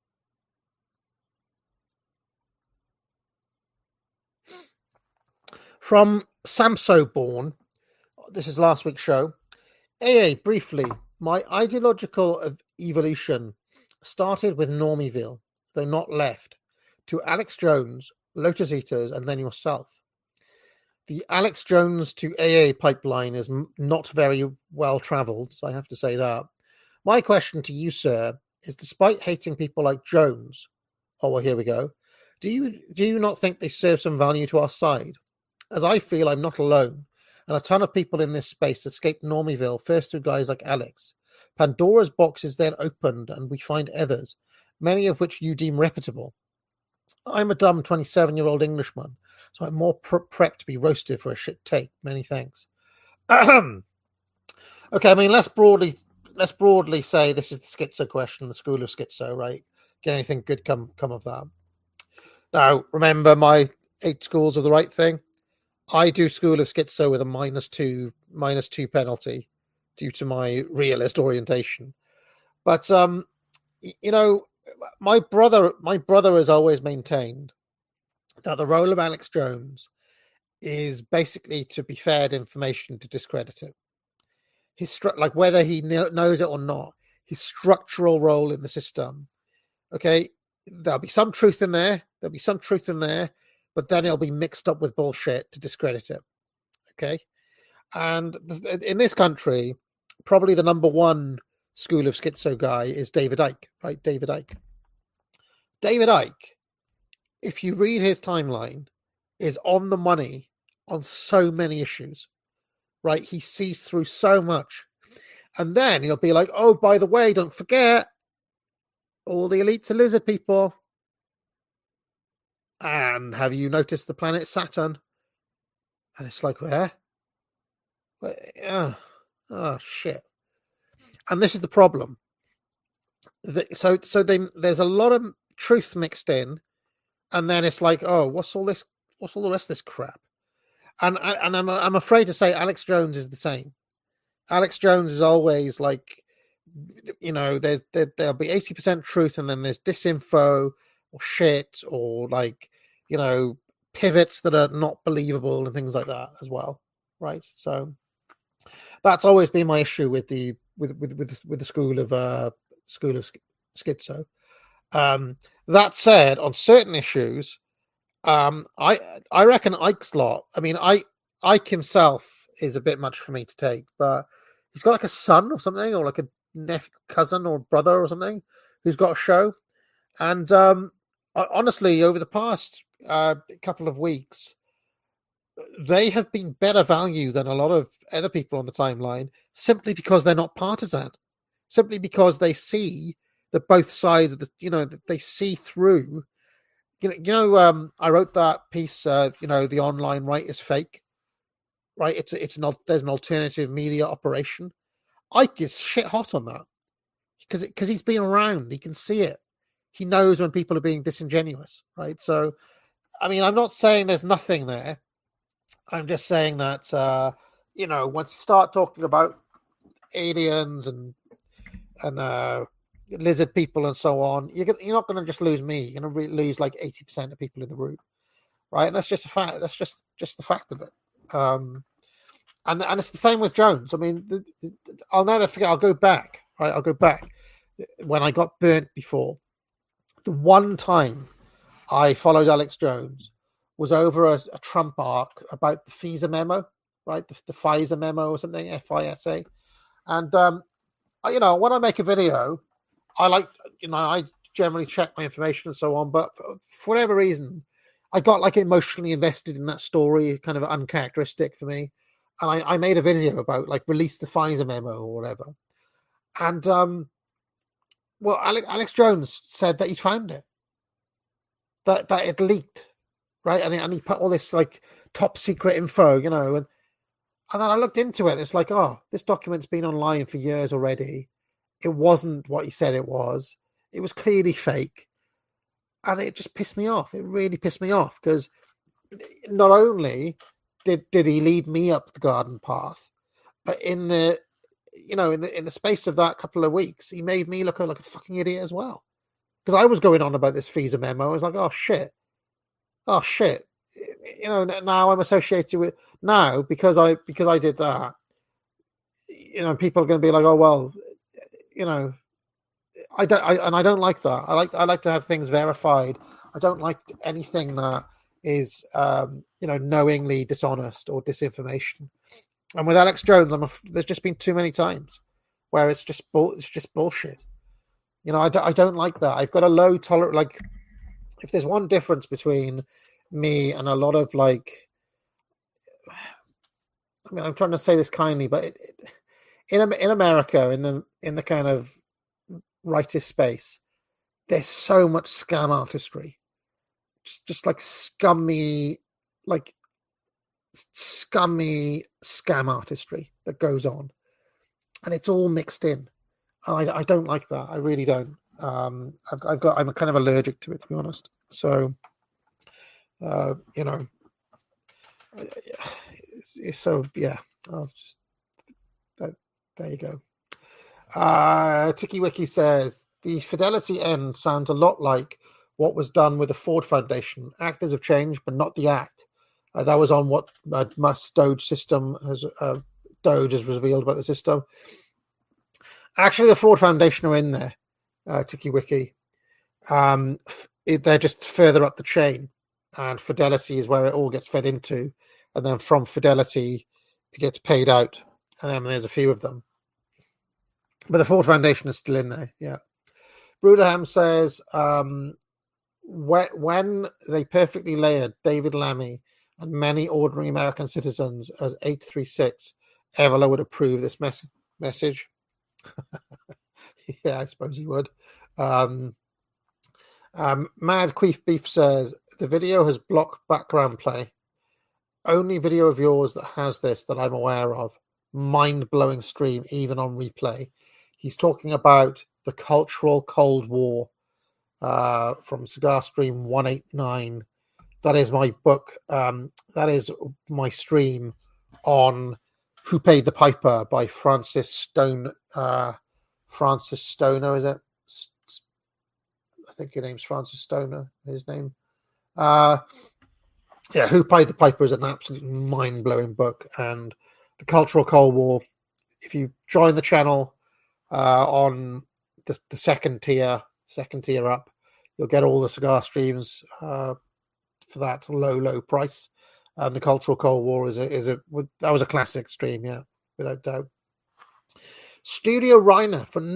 From Samso Born, this is last week's show. AA, briefly, my ideological evolution started with Normieville, though not left, to Alex Jones, Lotus Eaters, and then yourself. The Alex Jones to AA pipeline is not very well travelled, so I have to say that. My question to you, sir, is despite hating people like Jones, oh, well, here we go, do you not think they serve some value to our side? As I feel I'm not alone, and a ton of people in this space escaped Normieville first through guys like Alex. Pandora's box is then opened, and we find others, many of which you deem reputable. I'm a dumb 27-year-old Englishman, so I'm more prepped to be roasted for a shit take. Many thanks. Okay, I mean, let's broadly say this is the schizo question, the school of schizo, right? Can anything good come of that? Now, remember my 8 schools of the right thing? I do School of Schizo with a -2 penalty due to my realist orientation. But my brother has always maintained that the role of Alex Jones is basically to be fed information to discredit it. His like whether he knows it or not, his structural role in the system. Okay, there'll be some truth in there. But then it'll be mixed up with bullshit to discredit it. Okay? And in this country, probably the number one School of Schizo guy is David Icke, right? David Icke, if you read his timeline, is on the money on so many issues, right? He sees through so much. And then he'll be like, oh, by the way, don't forget, all the elites are lizard people. And have you noticed the planet Saturn? And it's like, where? Oh, shit. And this is the problem. So there's a lot of truth mixed in, and then it's like, oh, what's all this? What's all the rest of this crap? And I'm afraid to say Alex Jones is the same. Alex Jones is always like, there'll be 80% truth, and then there's disinfo or shit or like, pivots that are not believable and things like that as well, right? So that's always been my issue with the school of schizo. That said, on certain issues, I reckon Ike's lot. I mean, Ike himself is a bit much for me to take, but he's got like a son or something, or like a nephew, cousin or brother or something who's got a show. And honestly, over the past couple of weeks, they have been better value than a lot of other people on the timeline, simply because they're not partisan, simply because they see that both sides of that they see through. I wrote that piece. The online right is fake, right? There's an alternative media operation. Ike is shit hot on that because he's been around. He can see it. He knows when people are being disingenuous, right? So, I mean, I'm not saying there's nothing there. I'm just saying that once you start talking about aliens and lizard people and so on, you're not going to just lose me. You're going to lose like 80% of people in the room, right? And that's just a fact. That's just the fact of it. And it's the same with Jones. I mean, I'll never forget. I'll go back, right? I'll go back when I got burnt before. The one time I followed Alex Jones was over a Trump arc about the FISA memo, right? The FISA memo or something, FISA. And when I make a video, I generally check my information and so on, but for whatever reason, I got like emotionally invested in that story, kind of uncharacteristic for me. And I made a video about like release the FISA memo or whatever. And Alex Jones said that he found it, that it leaked, right? And he put all this like top secret info, and then I looked into it. And it's like, oh, this document's been online for years already. It wasn't what he said it was. It was clearly fake. And it just pissed me off. It really pissed me off because not only did he lead me up the garden path, but in the space of that couple of weeks, he made me look like a fucking idiot as well. Because I was going on about this FISA memo. I was like, oh shit. Now I'm associated with because I did that. People are going to be like, oh well. I don't like that. I like to have things verified. I don't like anything that is knowingly dishonest or disinformation. And with Alex Jones, there's just been too many times where it's just bullshit. I don't like that. I've got a low tolerance. Like, if there's one difference between me and a lot of I'm trying to say this kindly, but in America, in the kind of rightist space, there's so much scam artistry, just like scummy scam artistry that goes on, and it's all mixed in. And I don't like that. I really don't. I'm kind of allergic to it, to be honest. So, so yeah, I'll just there you go. Tiki Wiki says the Fidelity end sounds a lot like what was done with the Ford Foundation. Actors have changed, but not the act. That was on what Musk's Doge system Doge has revealed about the system. Actually, the Ford Foundation are in there, Tiki Wiki. They're just further up the chain, and Fidelity is where it all gets fed into, and then from Fidelity it gets paid out, and then there's a few of them. But the Ford Foundation is still in there, yeah. Bruderham says, when they perfectly layered David Lammy and many ordinary American citizens as 836, Evola would approve this message. Yeah, I suppose he would. Mad Queef Beef says, the video has blocked background play. Only video of yours that has this that I'm aware of. Mind-blowing stream, even on replay. He's talking about the cultural Cold War. from Cigar Stream 189. That is my book. That is my stream on Who Paid the Piper by Francis Stone. Francis Stoner, is it? I think your name's Francis Stoner. His name. Yeah, Who Paid the Piper is an absolutely mind-blowing book, and the Cultural Cold War. If you join the channel on the second tier up, you'll get all the cigar streams for that low price. And the Cultural Cold War that was a classic stream, yeah, without doubt. Studio Reiner for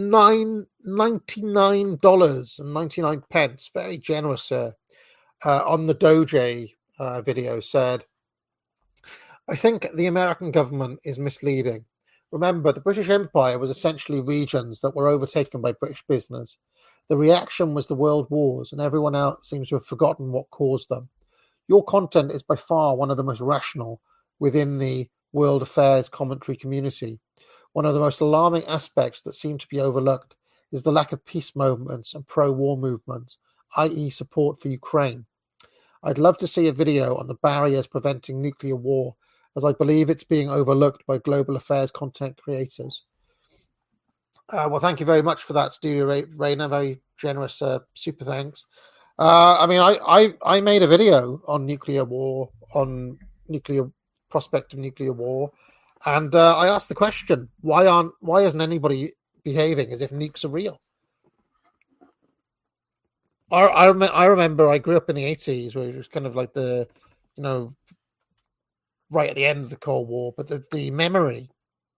$99.99, very generous, sir. On the Doge video said, I think the American government is misleading. Remember, the British Empire was essentially regions that were overtaken by British business. The reaction was the world wars, and everyone else seems to have forgotten what caused them. Your content is by far one of the most rational within the world affairs commentary community. One of the most alarming aspects that seem to be overlooked is the lack of peace movements and pro-war movements, i.e. support for Ukraine. I'd love to see a video on the barriers preventing nuclear war, as I believe it's being overlooked by global affairs content creators. Well, thank you very much for that, Studio Reiner. Very generous super thanks. I mean, I made a video on nuclear war, on nuclear prospect of nuclear war, and I asked the question: why isn't anybody behaving as if nukes are real? I remember I grew up in the 80s, where it was kind of like the, right at the end of the Cold War, but the memory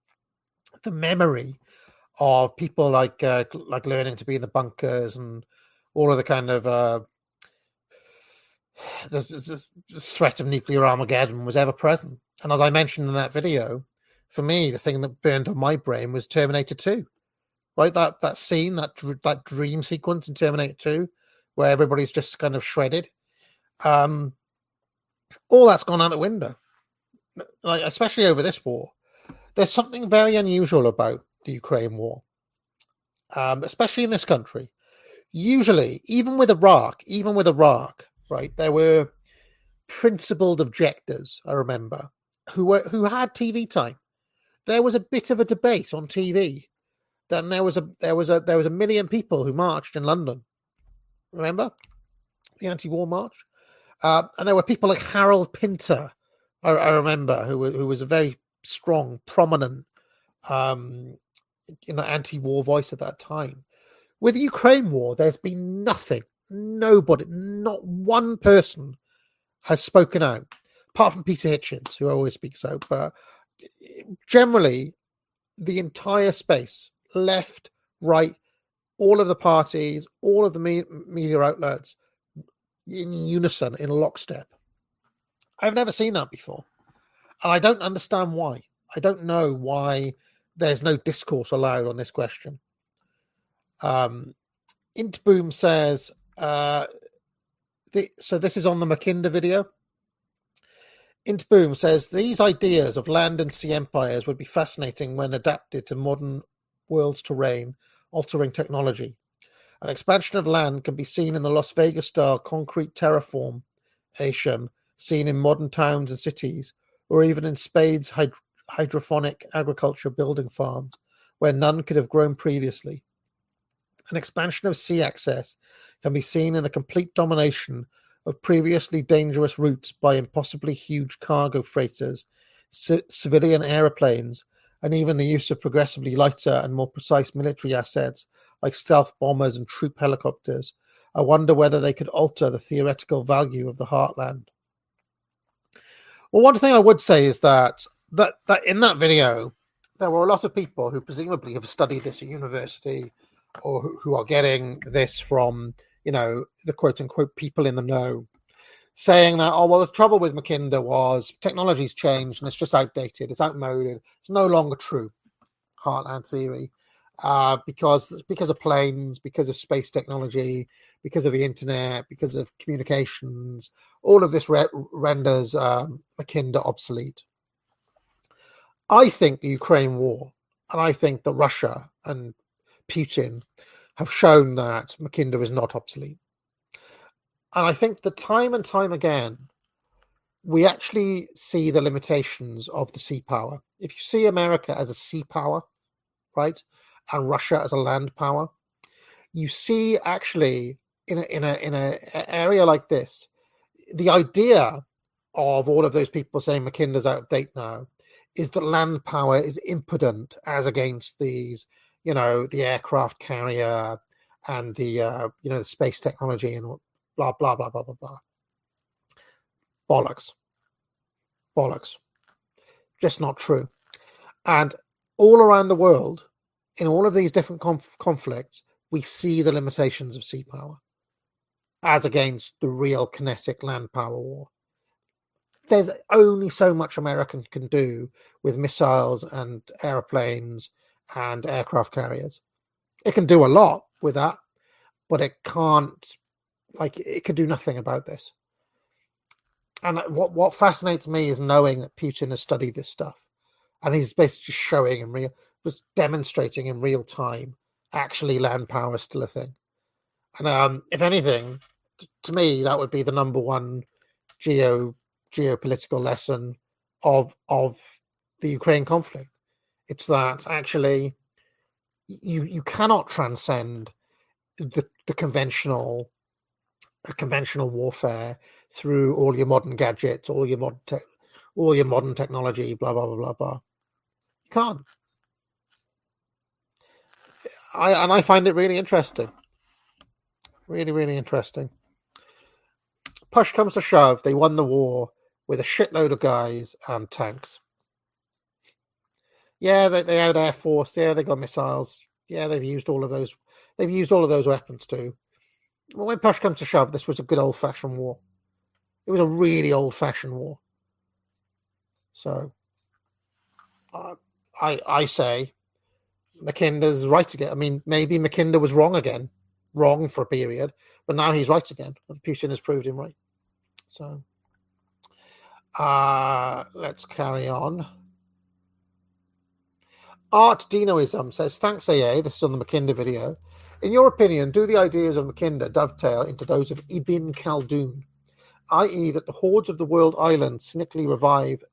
of people like learning to be in the bunkers and all of the kind of the threat of nuclear Armageddon was ever present. And as I mentioned in that video, for me, the thing that burned on my brain was Terminator 2, right? That scene, that dream sequence in Terminator 2, where everybody's just kind of shredded. All that's gone out the window, like especially over this war. There's something very unusual about the Ukraine war, especially in this country. Usually, even with Iraq, right, there were principled objectors, I remember, who had TV time. There was a bit of a debate on TV. Then there was a million people who marched in London. Remember the anti-war march? And there were people like Harold Pinter, I remember, who was a very strong, prominent, anti-war voice at that time. With the Ukraine war, there's been nothing. Nobody, not one person has spoken out, apart from Peter Hitchens, who always speaks out. But generally, the entire space, left, right, all of the parties, all of the media outlets, in unison, in lockstep. I've never seen that before. And I don't understand why. I don't know why there's no discourse allowed on this question. Intboom says, so this is on the Mackinder video. Intboom says, these ideas of land and sea empires would be fascinating when adapted to modern world's terrain, altering technology. An expansion of land can be seen in the Las Vegas-style concrete terraformation seen in modern towns and cities, or even in Spade's hydroponic agriculture building farms, where none could have grown previously. An expansion of sea access can be seen in the complete domination of previously dangerous routes by impossibly huge cargo freighters, civilian aeroplanes, and even the use of progressively lighter and more precise military assets like stealth bombers and troop helicopters. I wonder whether they could alter the theoretical value of the heartland. Well, one thing I would say is that in that video, there were a lot of people who presumably have studied this at university, or who are getting this from, the quote-unquote people in the know, saying that, oh, well, the trouble with Mackinder was technology's changed and it's just outdated, it's outmoded, it's no longer true, heartland theory, because of planes, because of space technology, because of the internet, because of communications. All of this renders Mackinder obsolete. I think the Ukraine war, and I think that Russia and Putin have shown that Mackinder is not obsolete. And I think that time and time again, we actually see the limitations of the sea power. If you see America as a sea power, right, and Russia as a land power, you see actually in a area like this, the idea of all of those people saying Mackinder's out of date now is that land power is impotent as against these, the aircraft carrier and the the space technology and blah blah blah blah blah blah. Bollocks. Just not true. And all around the world, in all of these different conflicts, we see the limitations of sea power as against the real kinetic land power war. There's only so much America can do with missiles and airplanes and aircraft carriers. It can do a lot with that, but it can't, it could do nothing about this. And what fascinates me is knowing that Putin has studied this stuff, and he's basically showing was demonstrating in real time, actually land power is still a thing. And if anything, to me, that would be the number one geopolitical lesson of the Ukraine conflict. It's that actually you cannot transcend the conventional warfare through all your modern gadgets, all your modern technology, blah blah blah blah blah. You can't. I find it really interesting. Really, really interesting. Push comes to shove, they won the war with a shitload of guys and tanks. Yeah, they had air force. Yeah, they got missiles. Yeah, they've used all of those. They've used all of those weapons too. But when push comes to shove, this was a good old-fashioned war. It was a really old-fashioned war. So, I say Mackinder's right again. I mean, maybe Mackinder was wrong for a period, but now he's right again, and Putin has proved him right. So, let's carry on. Art Dinoism says, thanks AA, this is on the Mackinder video. In your opinion, do the ideas of Mackinder dovetail into those of Ibn Khaldun, i.e. that the hordes of the world islands cyclically revive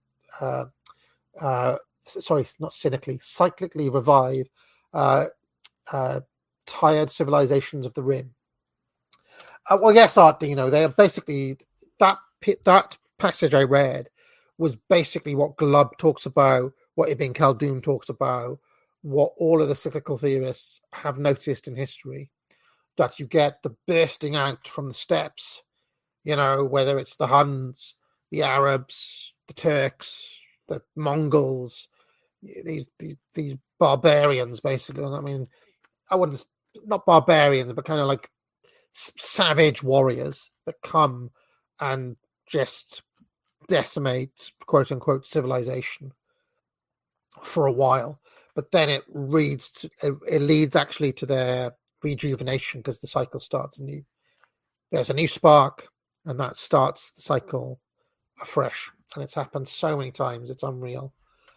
tired civilizations of the Rim? Well, yes, Art Dino, they are basically, that passage I read was basically what Glubb talks about, what Ibn Khaldun talks about, what all of the cyclical theorists have noticed in history, that you get the bursting out from the steppes, whether it's the Huns, the Arabs, the Turks, the Mongols, these barbarians, basically. I mean, I wouldn't, not barbarians, but kind of like savage warriors that come and just decimate, quote unquote, civilization for a while. But then it leads actually to their rejuvenation, because the cycle starts anew. There's a new spark, and that starts the cycle afresh. And it's happened so many times, it's unreal.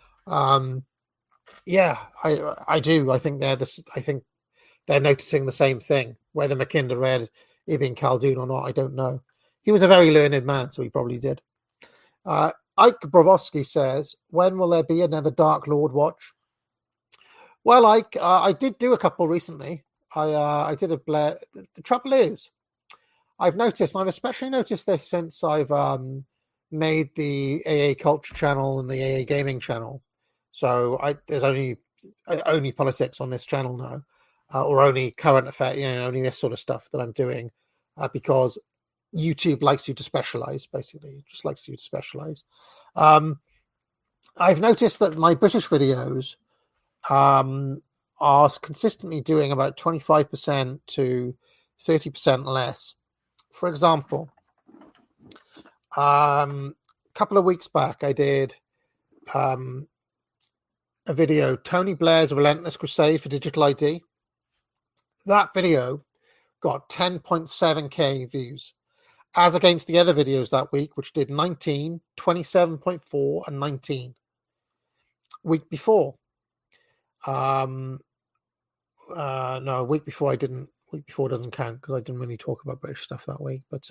Yeah, I do. I think they're noticing the same thing. Whether Mackinder read Ibn Khaldun or not, I don't know. He was a very learned man, so he probably did. Ike Brovosky says, when will there be another Dark Lord watch? Well, I did do a couple recently. I did a Blair. The trouble is, I've noticed, and I've especially noticed this since I've made the AA Culture channel and the AA Gaming channel. So there's only politics on this channel now, or only current affair, only this sort of stuff that I'm doing, because YouTube likes you to specialize. Basically, it just likes you to specialize. I've noticed that my British videos are consistently doing about 25% to 30% less. For example, a couple of weeks back, I did a video, Tony Blair's Relentless Crusade for Digital ID. That video got 10.7k views, as against the other videos that week, which did 19, 27.4, and 19. Week before, No, a week before I didn't. Week before doesn't count because I didn't really talk about British stuff that week. But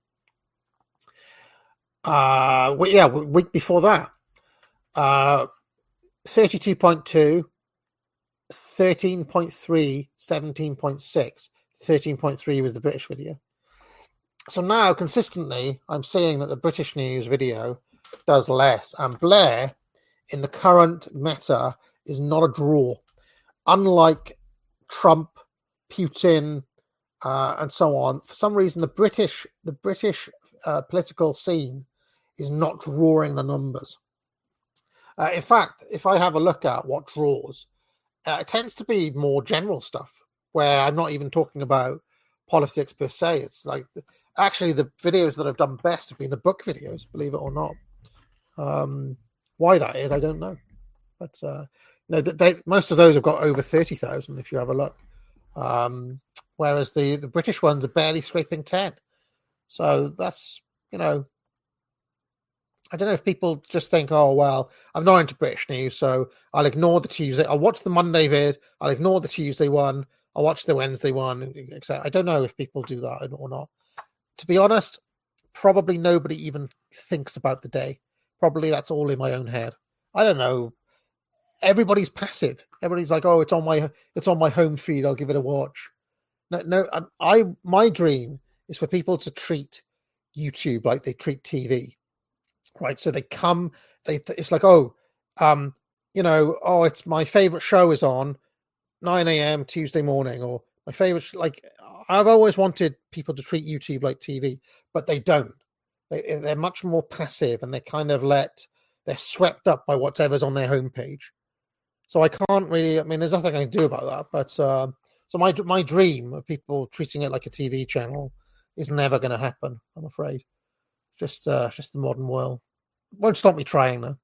week before that, 32.2, 13.3, 17.6. 13.3 was the British video. So now consistently, I'm seeing that the British news video does less, and Blair in the current meta is not a draw. Unlike Trump, Putin, and so on, for some reason the British political scene is not drawing the numbers. In fact, if I have a look at what draws, it tends to be more general stuff where I'm not even talking about politics per se. It's like actually the videos that have done best have been the book videos, believe it or not. Why that is, I don't know. But most of those have got over 30,000 if you have a look. Whereas the British ones are barely scraping 10. So that's, I don't know if people just think, oh, well, I'm not into British news, so I'll ignore the Tuesday. I'll watch the Monday vid. I'll ignore the Tuesday one. I'll watch the Wednesday one, etc. I don't know if people do that or not. To be honest, probably nobody even thinks about the day. Probably that's all in my own head. I don't know. Everybody's passive. Everybody's like, oh, it's on my home feed. I'll give it a watch. No. My dream is for people to treat YouTube like they treat TV, right? So they come. It's like, it's my favorite show is on 9 a.m. Tuesday morning, or my favorite. Like I've always wanted people to treat YouTube like TV, but they don't. They're much more passive, and they kind of they're swept up by whatever's on their homepage. So I can't really. I mean, there's nothing I can do about that. But so my dream of people treating it like a TV channel is never going to happen. I'm afraid. Just the modern world. Won't stop me trying though.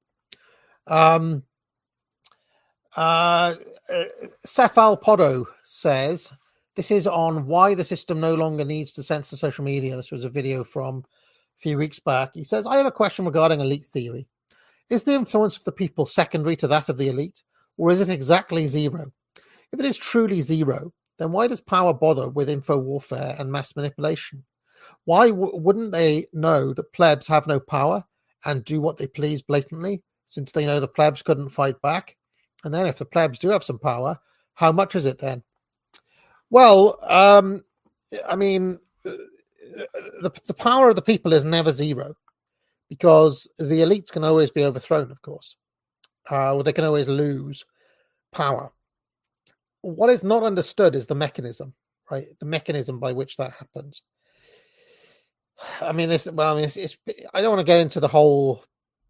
Cephal Podo says this is on why the system no longer needs to censor social media. This was a video from a few weeks back. He says, I have a question regarding elite theory. Is the influence of the people secondary to that of the elite, or is it exactly zero? If it is truly zero, then why does power bother with info warfare and mass manipulation? Why wouldn't they know that plebs have no power and do what they please blatantly, since they know the plebs couldn't fight back? And then if the plebs do have some power, how much is it then? Well, I mean, the power of the people is never zero, because the elites can always be overthrown, of course, or they can always lose power. What is not understood is the mechanism, right? The mechanism by which that happens. I mean, I don't want to get into the whole,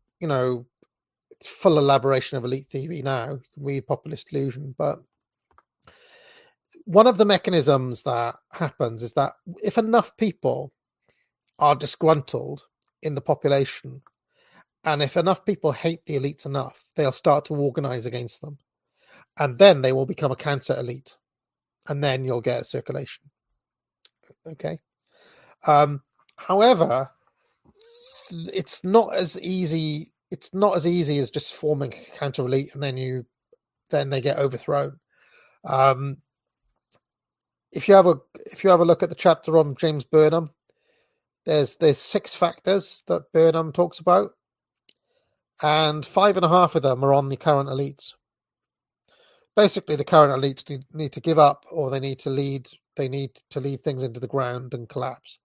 full elaboration of elite theory now. You can read Populist Illusion, but one of the mechanisms that happens is that if enough people are disgruntled in the population, and if enough people hate the elites enough, they'll start to organize against them. And then they will become a counter elite. And then you'll get a circulation. Okay. However, it's not as easy. It's not as easy as just forming a counter elite and then they get overthrown. If you have a look at the chapter on James Burnham, there's 6 factors that Burnham talks about, and 5.5 of them are on the current elites. Basically, the current elites need to give up, or they need to lead things into the ground and collapse.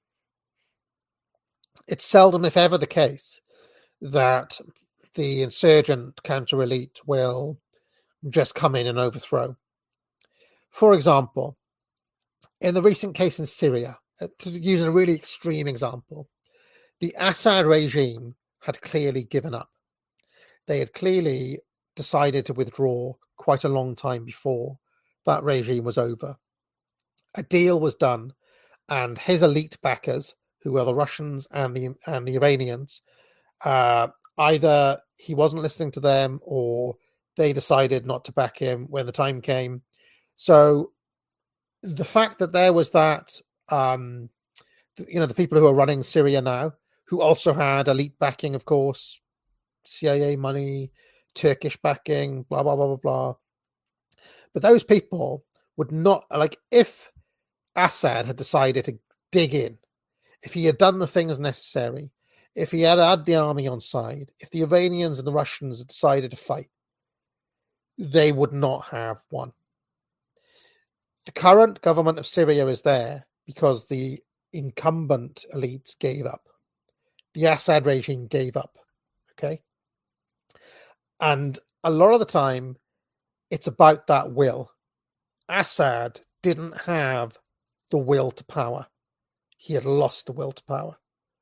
It's seldom, if ever, the case that the insurgent counter elite will just come in and overthrow. For example, in the recent case in Syria, to use a really extreme example, the Assad regime had clearly given up. They had clearly decided to withdraw quite a long time before that regime was over. A deal was done, and his elite backers, who were the Russians and the Iranians, either he wasn't listening to them or they decided not to back him when the time came. So the fact that there was that, the people who are running Syria now, who also had elite backing, of course, CIA money, Turkish backing, blah, blah, blah, blah, blah. But those people would not, like, if Assad had decided to dig in, if he had done the things necessary, if he had had the army on side, if the Iranians and the Russians had decided to fight, they would not have won. The current government of Syria is there because the incumbent elites gave up. The Assad regime gave up. Okay? And a lot of the time, it's about that will. Assad didn't have the will to power. He had lost the will to power.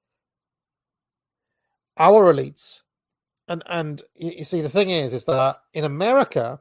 Our elites, and you see, the thing is that in America,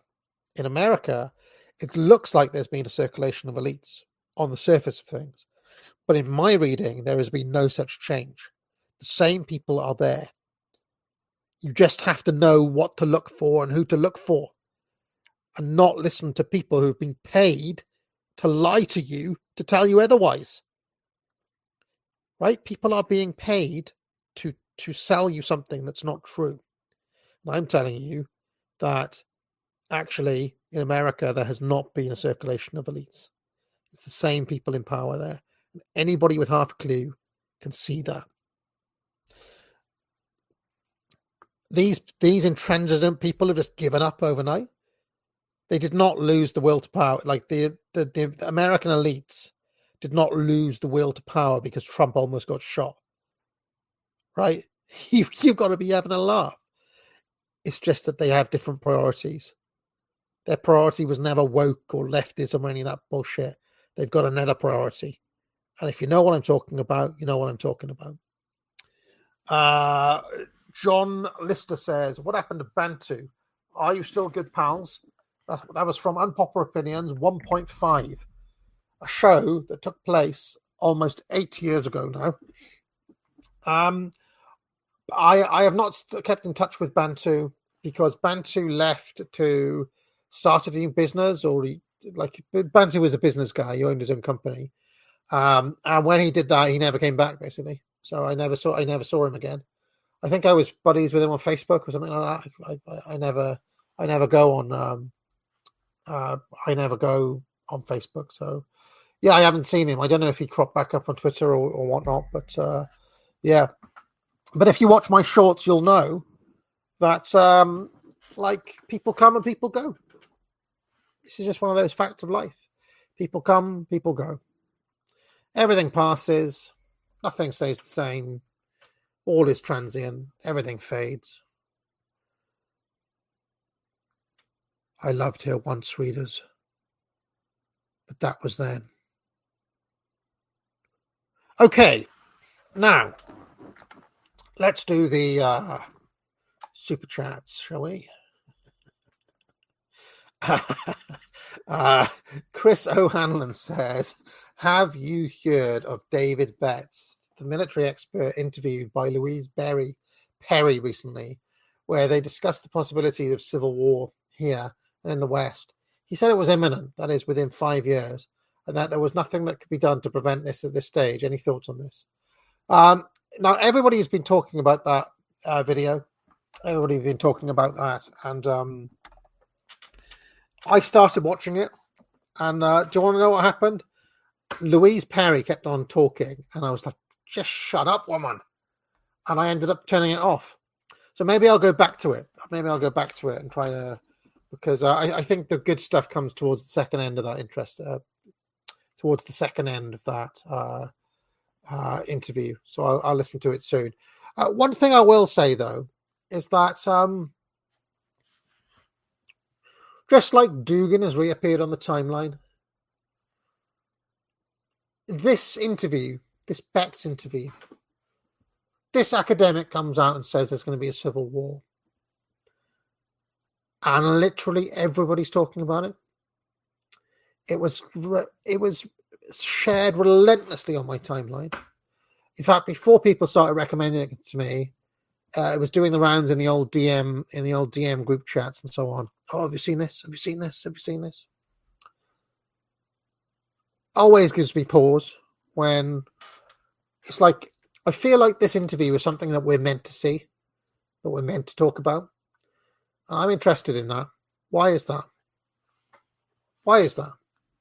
it looks like there's been a circulation of elites on the surface of things. But in my reading, there has been no such change. The same people are there. You just have to know what to look for and who to look for, and not listen to people who've been paid to lie to you to tell you otherwise. Right? People are being paid to sell you something that's not true. And I'm telling you that actually in America there has not been a circulation of elites. It's the same people in power there. And anybody with half a clue can see that. These intransigent people have just given up overnight. They did not lose the will to power. Like the American elites did not lose the will to power because Trump almost got shot. Right? You've got to be having a laugh. It's just that they have different priorities. Their priority was never woke or leftism or any of that bullshit. They've got another priority. And if you know what I'm talking about, you know what I'm talking about. John Lister says, what happened to Bantu? Are you still good pals? That was from Unpopular Opinions 1.5, a show that took place almost 8 years ago now. I have not kept in touch with Bantu because Bantu left to start a new business, or Bantu was a business guy. He owned his own company. And when he did that, he never came back, basically. So I never saw him again. I think I was buddies with him on Facebook or something like that. I never go on Facebook. So yeah, I haven't seen him. I don't know if he cropped back up on Twitter or whatnot, but yeah. But if you watch my shorts, you'll know that people come and people go. This is just one of those facts of life. People come, people go. Everything passes. Nothing stays the same. All is transient. Everything fades. I loved her once, readers, but that was then. Okay, now let's do the super chats, shall we? Chris O'Hanlon says, have you heard of David Betts, the military expert interviewed by Louise Perry recently, where they discussed the possibilities of civil war here and in the West? He said it was imminent, that is, within 5 years, and that there was nothing that could be done to prevent this at this stage. Any thoughts on this? Now, everybody has been talking about that video. Everybody's been talking about that, and I started watching it, and do you want to know what happened? Louise Perry kept on talking, and I was like, just shut up, woman. And I ended up turning it off. So maybe I'll go back to it. Maybe I'll go back to it and try to, because I think the good stuff comes towards the second end of that interest, towards the second end of that interview. So I'll listen to it soon. One thing I will say, though, is that just like Dugan has reappeared on the timeline, this interview, this Betts interview, this academic comes out and says there's going to be a civil war. And literally everybody's talking about it. It was shared relentlessly on my timeline. In fact, before people started recommending it to me, it was doing the rounds in the old DM group chats and so on. Oh, have you seen this? Have you seen this? Have you seen this? Always gives me pause when it's like, I feel like this interview is something that we're meant to see, that we're meant to talk about. And I'm interested in that. Why is that? Why is that?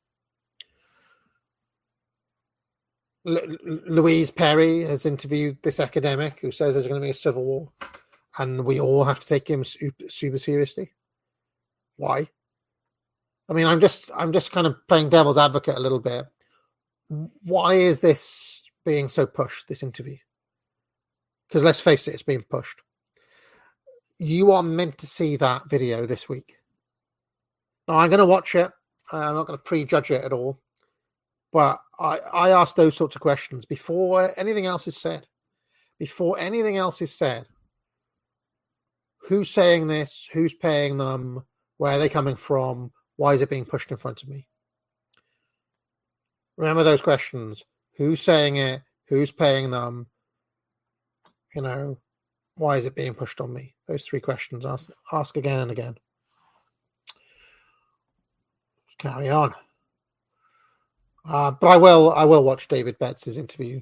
Louise Perry has interviewed this academic who says there's going to be a civil war, and we all have to take him super seriously. Why? I mean, I'm just kind of playing devil's advocate a little bit. Why is this being so pushed, this interview? Because let's face it, it's being pushed. You are meant to see that video this week. Now, I'm going to watch it. I'm not going to prejudge it at all. But I ask those sorts of questions before anything else is said. Before anything else is said. Who's saying this? Who's paying them? Where are they coming from? Why is it being pushed in front of me? Remember those questions. Who's saying it? Who's paying them? You know, why is it being pushed on me? Those three questions. Ask again and again. Let's carry on. But I will watch David Betts' interview.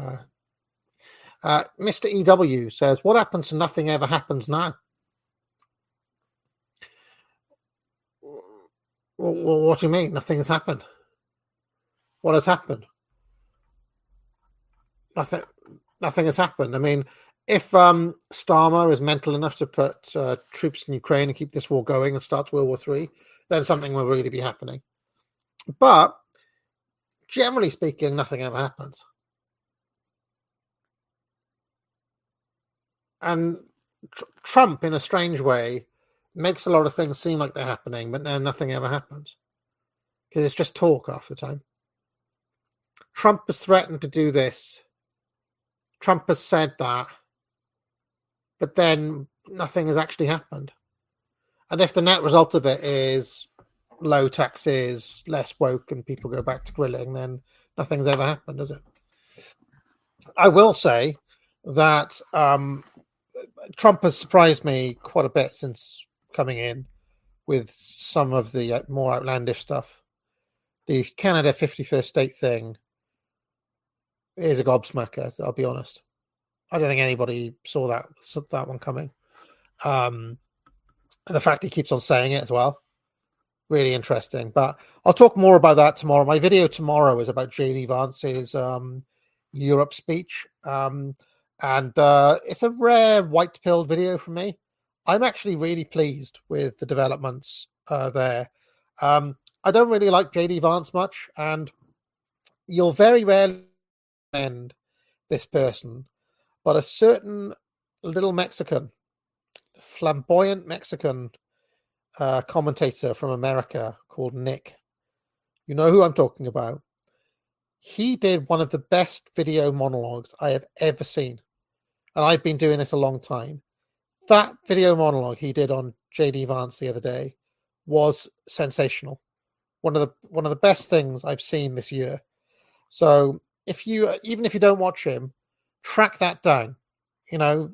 Mr. EW says, what happens to nothing ever happens now? Well, what do you mean? Nothing has happened. What has happened? Nothing has happened. I mean, if Starmer is mental enough to put troops in Ukraine and keep this war going and starts World War III, then something will really be happening. But generally speaking, nothing ever happens. And Trump, in a strange way, makes a lot of things seem like they're happening, but then nothing ever happens. Because it's just talk half the time. Trump has threatened to do this. Trump has said that. But then nothing has actually happened. And if the net result of it is low taxes, less woke, and people go back to grilling, then nothing's ever happened, does it? I will say that Trump has surprised me quite a bit since coming in with some of the more outlandish stuff. The Canada 51st state thing is a gobsmacker, I'll be honest. I don't think anybody saw that one coming. And the fact he keeps on saying it as well. Really interesting. But I'll talk more about that tomorrow. My video tomorrow is about J.D. Vance's Europe speech. And it's a rare white-pilled video for me. I'm actually really pleased with the developments there. I don't really like J.D. Vance much, and you'll very rarely end this person. But a certain little Mexican, flamboyant Mexican commentator from America called Nick, you know who I'm talking about. He did one of the best video monologues I have ever seen. And I've been doing this a long time. That video monologue he did on J.D. Vance the other day was sensational. One of the best things I've seen this year. So even if you don't watch him, track that down. You know,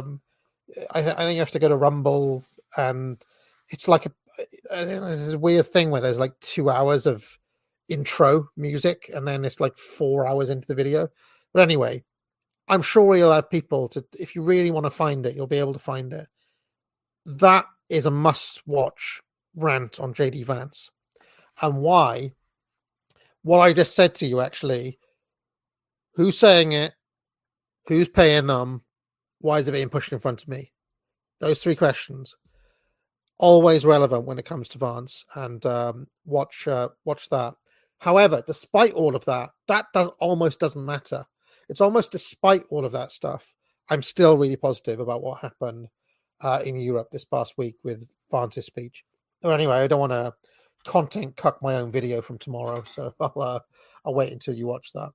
I think you have to go to Rumble, and it's like this is a weird thing where there's like 2 hours of intro music, and then it's like 4 hours into the video. But anyway, I'm sure you'll have people to, if you really want to find it, you'll be able to find it. That is a must-watch rant on J.D. Vance. And why? What I just said to you, actually, who's saying it? Who's paying them? Why is it being pushed in front of me? Those three questions. Always relevant when it comes to Vance. And watch that. However, despite all of that, almost doesn't matter. It's almost despite all of that stuff, I'm still really positive about what happened in Europe this past week with Vance's speech. But anyway, I don't want to content cuck my own video from tomorrow, so I'll wait until you watch that.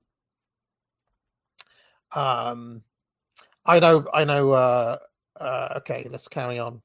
I know. Okay, let's carry on.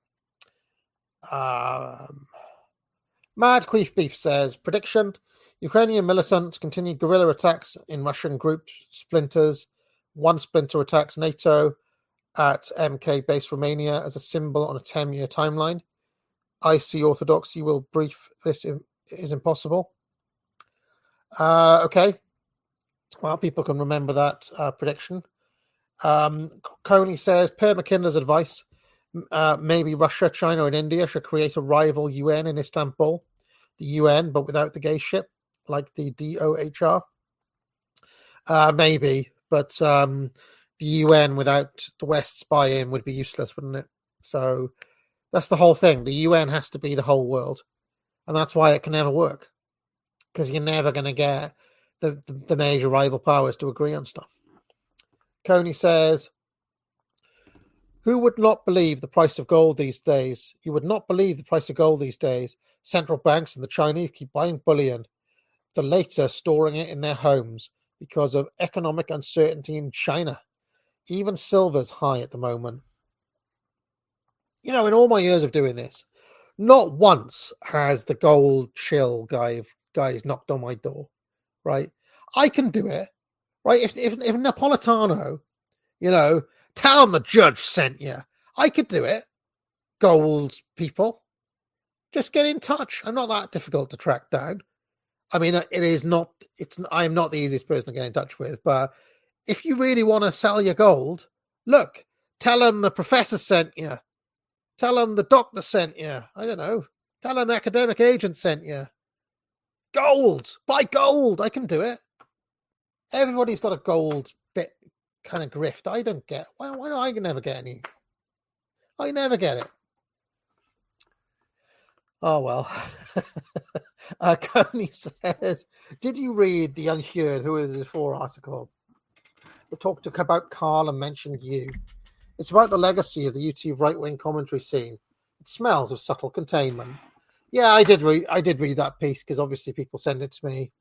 Mad Queef Beef says, prediction: Ukrainian militants continue guerrilla attacks in Russian group splinters. One splinter attacks NATO at MK base Romania as a symbol on a 10-year timeline. I see Orthodoxy will brief this is impossible. Okay. Well, people can remember that prediction. Coney says, per McKinley's advice, maybe Russia, China, and India should create a rival UN in Istanbul. the UN, but without the gay ship, like the DOHR? Maybe, but the UN without the West's buy-in would be useless, wouldn't it? So that's the whole thing. The UN has to be the whole world, and that's why it can never work, because you're never going to get the major rival powers to agree on stuff. Coney says, who would not believe the price of gold these days? You would not believe the price of gold these days. Central banks and the Chinese keep buying bullion, the later storing it in their homes because of economic uncertainty in China. Even silver's high at the moment. You know, in all my years of doing this, not once has the gold chill guys knocked on my door, right? I can do it, right? If Napolitano, you know, tell them the judge sent you. I could do it. Gold people, just get in touch. I'm not that difficult to track down. I mean, I am not the easiest person to get in touch with, but if you really want to sell your gold, look, tell them the professor sent you. Tell them the doctor sent you. I don't know. Tell them the academic agent sent you. Gold. Buy gold. I can do it. Everybody's got a gold bit kind of grift. I don't get. Why do I never get any? I never get it. Oh, well. Coney says, did you read the Unheard, who is this for article? We talked about Carl and mentioned you. It's about the legacy of the YouTube right-wing commentary scene. It smells of subtle containment. Yeah, I did read that piece because obviously people send it to me.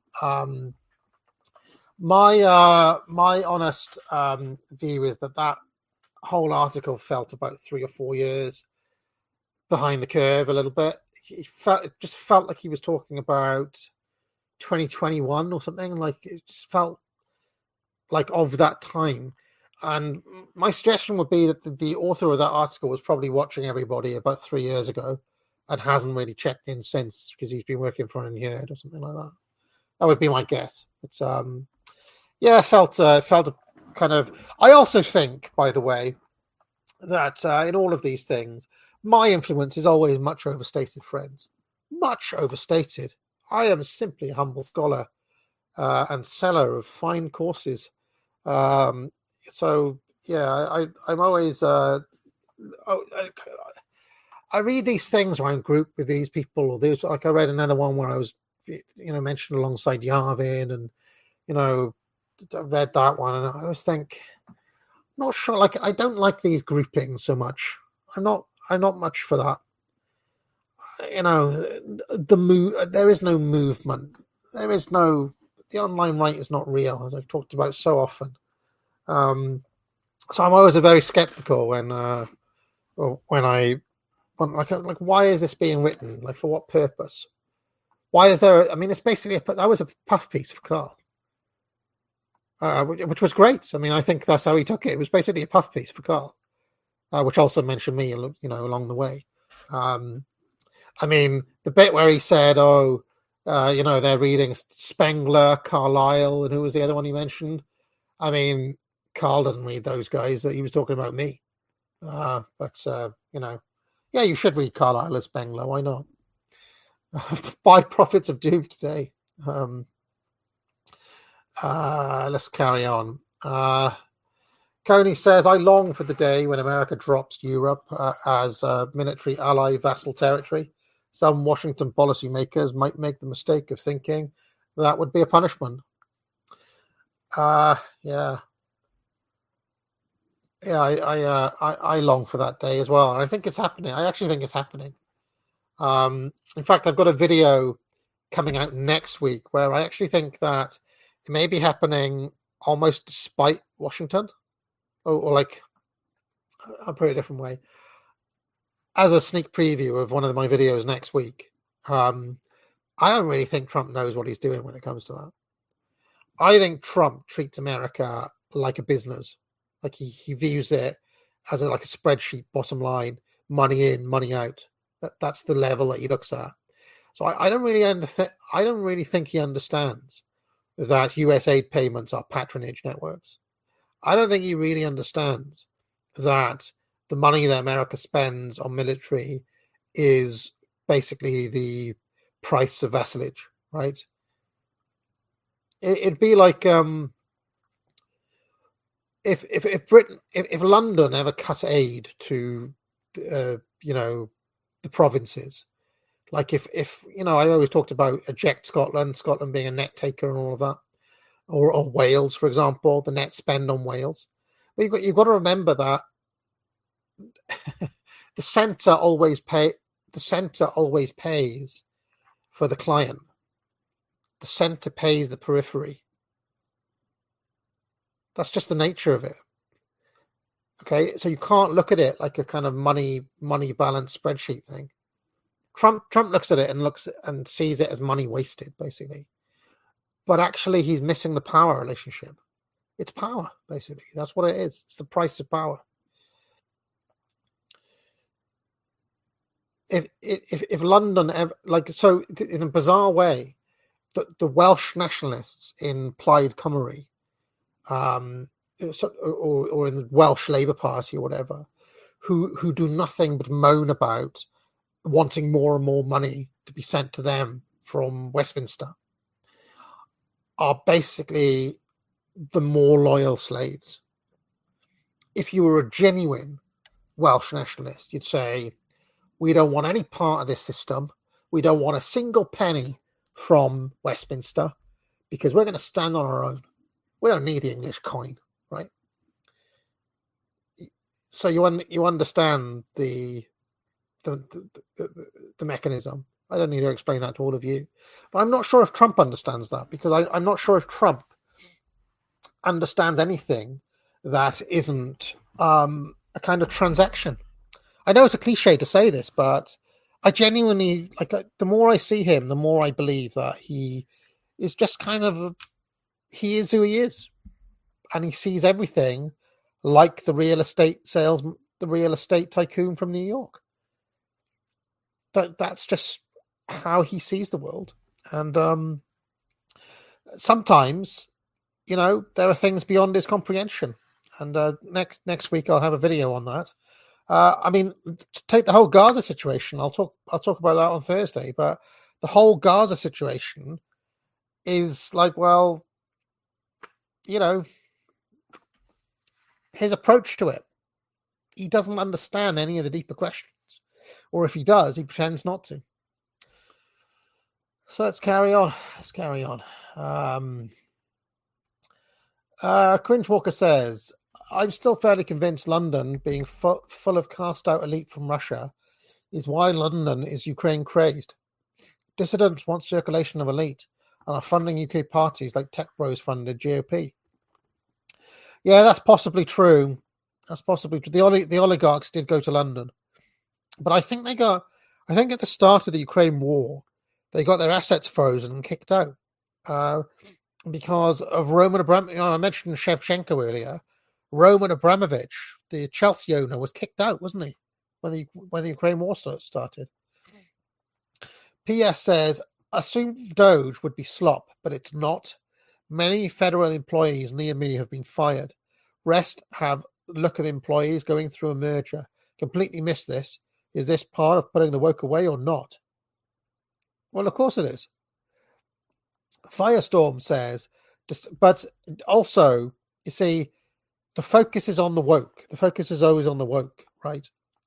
My honest view is that whole article felt about 3 or 4 years behind the curve a little bit. It just felt like he was talking about 2021 or something. Like it just felt like of that time. And my suggestion would be that the author of that article was probably watching everybody about 3 years ago and hasn't really checked in since because he's been working for Unheard or something like that. That would be my guess. But yeah, it felt a kind of. I also think, by the way, that in all of these things, my influence is always much overstated, friends. Much overstated. I am simply a humble scholar and seller of fine courses. So yeah, I'm always. I read these things where I'm grouped with these people, or there's like I read another one where I was, mentioned alongside Yarvin, and I read that one, and I always think, not sure. Like I don't like these groupings so much. I'm not much for that. There is no movement. The online right is not real, as I've talked about so often. So I'm always very skeptical when why is this being written? Like for what purpose? Why is there? I mean, it's basically that was a puff piece for Carl, which was great. I mean, I think that's how he took it. It was basically a puff piece for Carl, which also mentioned me, along the way. I mean, the bit where he said, they're reading Spengler, Carlyle, and who was the other one he mentioned? I mean, Carl doesn't read those guys. That he was talking about me. Yeah, you should read Carlyle and Spengler. Why not? Buy Prophets of Doom today. Let's carry on. Coney says, I long for the day when America drops Europe as a military ally vassal territory. Some Washington policymakers might make the mistake of thinking that would be a punishment. Yeah. I long for that day as well. And I think it's happening. I actually think it's happening. In fact, I've got a video coming out next week where I actually think that it may be happening almost despite Washington. Or like, I'll put it a different way. As a sneak preview of one of my videos next week, I don't really think Trump knows what he's doing when it comes to that. I think Trump treats America like a business. Like he views it as like a spreadsheet, bottom line, money in, money out. That's the level that he looks at. So I don't really think he understands that US aid payments are patronage networks. I don't think he really understands that the money that America spends on military is basically the price of vassalage, right? It'd be like if Britain, if London ever cut aid to, the provinces, like if I always talked about eject Scotland being a net taker and all of that, or Wales, for example, the net spend on Wales. But you've got to remember that the centre always pays for the client. The centre pays the periphery. That's just the nature of it. Okay, so you can't look at it like a kind of money balance spreadsheet thing. Trump looks at it and sees it as money wasted, basically. But actually, he's missing the power relationship. It's power, basically. That's what it is. It's the price of power. If London ever, so in a bizarre way, the Welsh nationalists in Plaid Cymru, or in the Welsh Labour Party or whatever, who do nothing but moan about wanting more and more money to be sent to them from Westminster, are basically the more loyal slaves. If you were a genuine Welsh nationalist, you'd say, we don't want any part of this system. We don't want a single penny from Westminster because we're going to stand on our own. We don't need the English coin, right? So you understand the mechanism. I don't need to explain that to all of you. But I'm not sure if Trump understands that, because I'm not sure if Trump understands anything that isn't a kind of transaction. I know it's a cliche to say this, but I genuinely, the more I see him, the more I believe that he is just he is who he is. And he sees everything like the real estate tycoon from New York. That's just how he sees the world. And sometimes, there are things beyond his comprehension. And next week I'll have a video on that. Take the whole Gaza situation. I'll talk about that on Thursday. But the whole Gaza situation is his approach to it. He doesn't understand any of the deeper questions, or if he does, he pretends not to. So let's carry on. Cringe Walker says, I'm still fairly convinced London, being full of cast-out elite from Russia, is why London is Ukraine crazed. Dissidents want circulation of elite and are funding UK parties like Tech Bros funded GOP. Yeah, that's possibly true. The oligarchs did go to London, but I think at the start of the Ukraine war, they got their assets frozen and kicked out because of Roman Abramovich. I mentioned Shevchenko earlier. Roman Abramovich, the Chelsea owner, was kicked out, wasn't he, when the Ukraine war started? PS says, assume Doge would be slop, but it's not. Many federal employees near me have been fired. Rest have look of employees going through a merger. Completely missed this. Is this part of putting the woke away or not? Well, of course it is. Firestorm says, but also, you see, the focus is on the woke. The focus is always on the woke, right?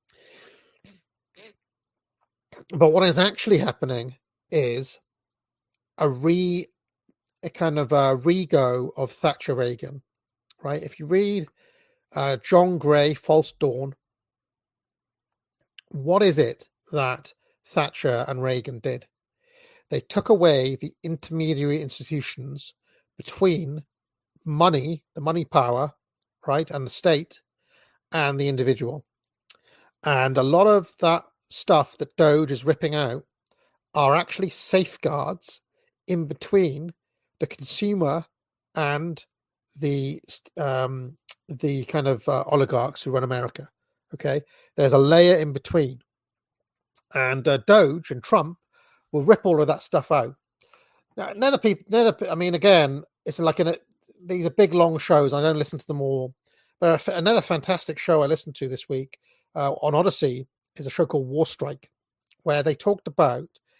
But what is actually happening is a kind of a re-go of Thatcher Reagan, right? If you read John Gray, False Dawn, what is it that Thatcher and Reagan did? They took away the intermediary institutions between money, the money power, right, and the state, and the individual. And a lot of that stuff that Doge is ripping out are actually safeguards in between the consumer and the kind of oligarchs who run America. Okay, there's a layer in between, and Doge and Trump will rip all of that stuff out. Now, again, it's like these are big long shows. I don't listen to them all, but another fantastic show I listened to this week on Odyssey is a show called War Strike, where they talked about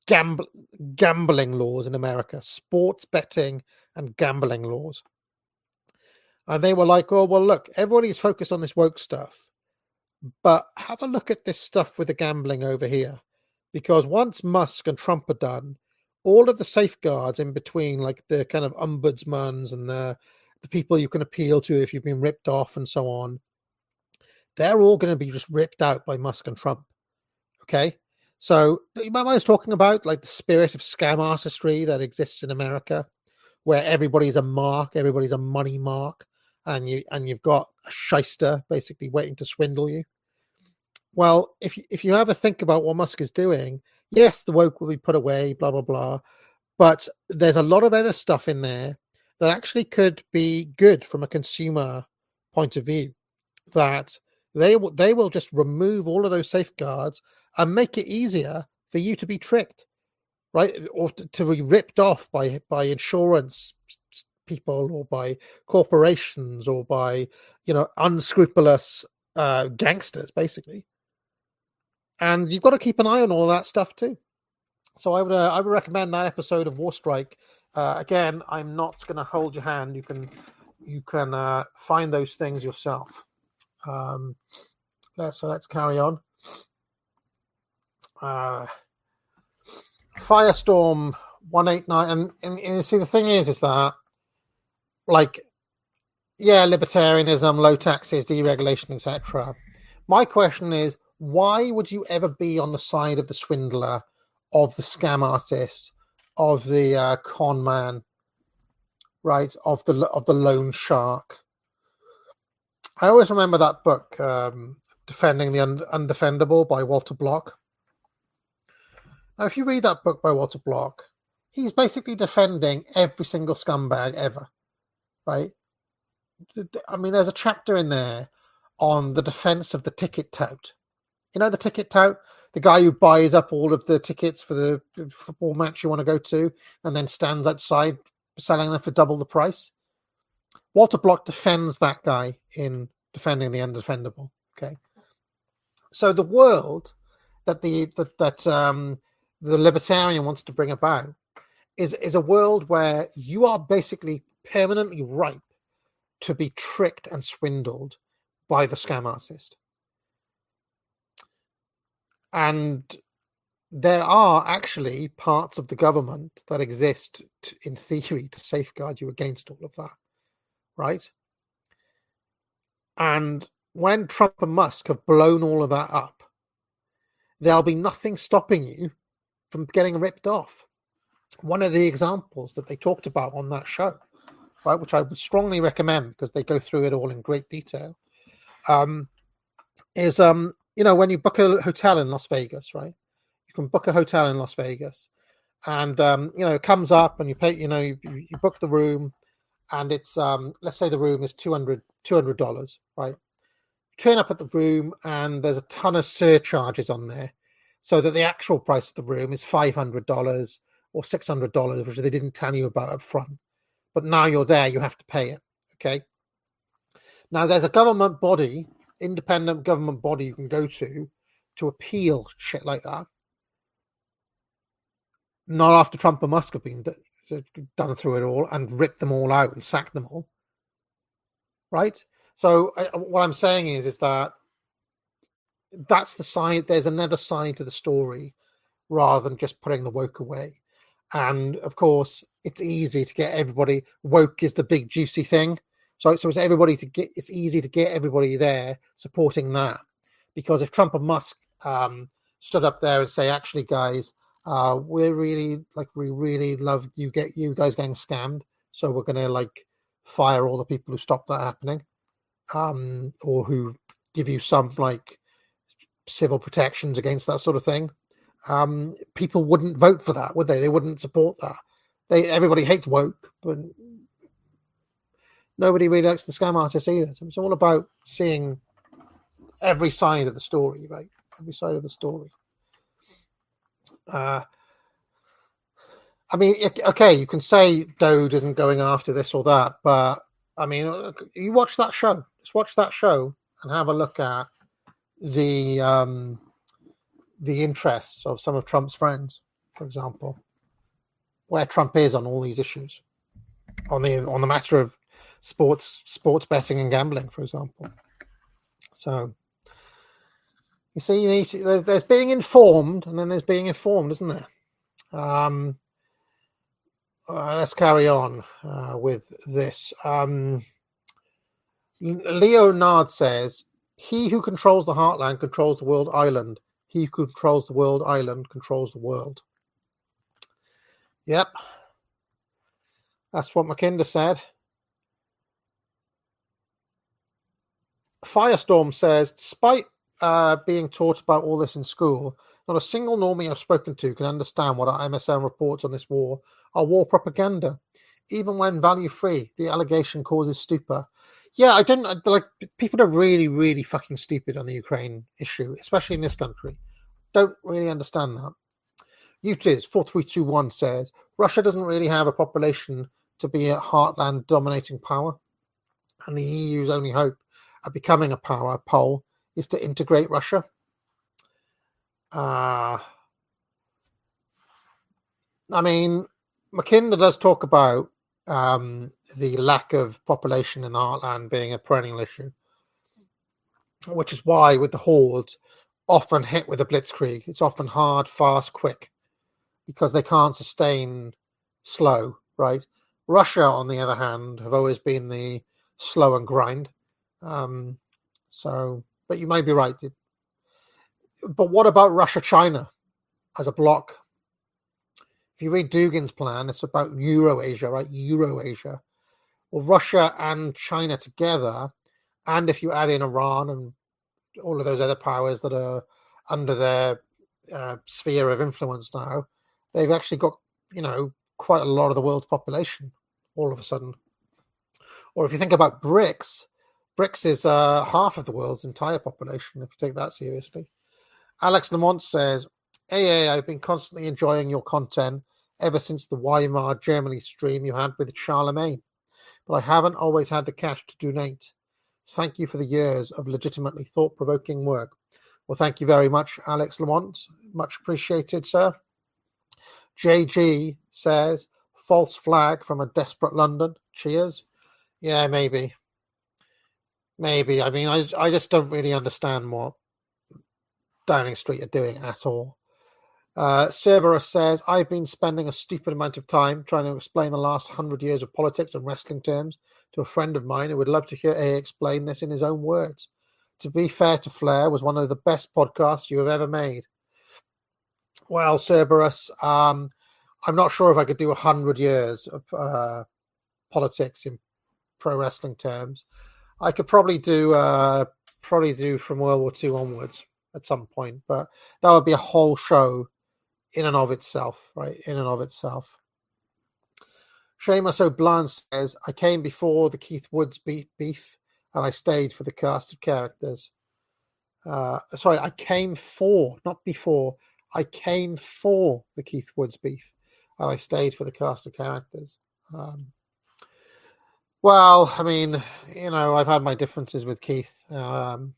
gambling laws in America, sports betting and gambling laws. And they were like, oh, well, look, everybody's focused on this woke stuff, but have a look at this stuff with the gambling over here. Because once Musk and Trump are done, all of the safeguards in between, like the kind of ombudsmans and the people you can appeal to if you've been ripped off and so on, they're all going to be just ripped out by Musk and Trump. Okay? So you might was talking about like the spirit of scam artistry that exists in America, where everybody's a mark, everybody's a money mark, and you've got a shyster basically waiting to swindle you. Well, if you ever think about what Musk is doing, yes, the woke will be put away, blah blah blah, but there's a lot of other stuff in there that actually could be good from a consumer point of view. That they will just remove all of those safeguards and make it easier for you to be tricked, right? Or to be ripped off by insurance people or by corporations or by, unscrupulous gangsters, basically. And you've got to keep an eye on all that stuff too. So I would recommend that episode of War Strike. Again, I'm not going to hold your hand. You can find those things yourself. Let's carry on. Firestorm 189, and you see the thing is that, like, yeah, libertarianism, low taxes, deregulation, etc. My question is, why would you ever be on the side of the swindler, of the scam artist, of the con man, right? Of the loan shark? I always remember that book, Defending the Undefendable by Walter Block. Now, if you read that book by Walter Block, he's basically defending every single scumbag ever, right? I mean, there's a chapter in there on the defense of the ticket tout. You know the ticket tout? The guy who buys up all of the tickets for the football match you want to go to and then stands outside selling them for double the price. Walter Block defends that guy in Defending the Undefendable. Okay, so the world that the libertarian wants to bring about is a world where you are basically permanently ripe to be tricked and swindled by the scam artist. And there are actually parts of the government that exist in theory to safeguard you against all of that, right? And when Trump and Musk have blown all of that up, there'll be nothing stopping you from getting ripped off. One of the examples that they talked about on that show, right, which I would strongly recommend because they go through it all in great detail, is when you book a hotel in Las Vegas, right? You can book a hotel in Las Vegas, and it comes up and you pay. You book the room, and it's let's say the room is $200, right? You turn up at the room, and there's a ton of surcharges on there, so that the actual price of the room is $500 or $600, which they didn't tell you about up front. But now you're there, you have to pay it. Okay. Now there's a government body, independent government body you can go to appeal shit like that. Not after Trump and Musk have been done through it all and ripped them all out and sacked them all. Right? So what I'm saying is that that's the side. There's another side to the story rather than just putting the woke away. And of course, it's easy to get everybody. Woke is the big juicy thing. So it's everybody to get. It's easy to get everybody there supporting that, because if Trump and Musk stood up there and say, "Actually, guys, we really love you guys getting scammed, so we're gonna fire all the people who stop that happening, or who give you some civil protections against that sort of thing." People wouldn't vote for that, would they? They wouldn't support that. Everybody hates woke, but nobody really likes the scam artists either. So it's all about seeing every side of the story, right? Every side of the story. I mean, okay, you can say Dode isn't going after this or that, but I mean, you watch that show. Just watch that show and have a look at the interests of some of Trump's friends. for example, where Trump is on all these issues, on the matter of sports betting and gambling, for example. So you see, there's being informed, and then there's being informed, isn't there? Let's carry on with this. Leonard says, "He who controls the heartland controls the world island. He who controls the world island controls the world." Yep. That's what Mackinder said. Firestorm says, despite being taught about all this in school, not a single normie I've spoken to can understand what our MSN reports on this war are war propaganda. Even when value-free, the allegation causes stupor. Yeah, I don't like people are really, really fucking stupid on the Ukraine issue, especially in this country. Don't really understand that. Utiz 4321 says Russia doesn't really have a population to be a heartland dominating power, and the EU's only hope of becoming a power pole is to integrate Russia. I mean, Mackinder does talk about the lack of population in the heartland being a perennial issue, which is why with the hordes often hit with a blitzkrieg, it's often hard, fast, quick, because they can't sustain slow, right? Russia, on the other hand, have always been the slow and grind. But you may be right. But what about Russia-China as a bloc? If you read Dugin's plan, it's about Eurasia, right? Eurasia. Well, Russia and China together, and if you add in Iran and all of those other powers that are under their sphere of influence now, they've actually got, quite a lot of the world's population all of a sudden. Or if you think about BRICS, BRICS is half of the world's entire population, if you take that seriously. Alex Lamont says, AA, I've been constantly enjoying your content ever since the Weimar Germany stream you had with Charlemagne, but I haven't always had the cash to donate. Thank you for the years of legitimately thought-provoking work. Well, thank you very much, Alex Lamont. Much appreciated, sir. JG says, false flag from a desperate London. Cheers. Yeah, maybe. Maybe. I mean, I just don't really understand what Downing Street are doing at all. Cerberus says, I've been spending a stupid amount of time trying to explain the last 100 years of politics and wrestling terms to a friend of mine who would love to hear AA explain this in his own words. To be fair to Flair was one of the best podcasts you have ever made. Well, Cerberus, I'm not sure if I could do 100 years of politics in pro wrestling terms. I could probably do from World War II onwards at some point, but that would be a whole show in and of itself, right? In and of itself. Seamus O'Blan says, I came before the Keith Woods beef and I stayed for the cast of characters. I came for, not before. I came for the Keith Woods beef and I stayed for the cast of characters. Well, I mean, I've had my differences with Keith. That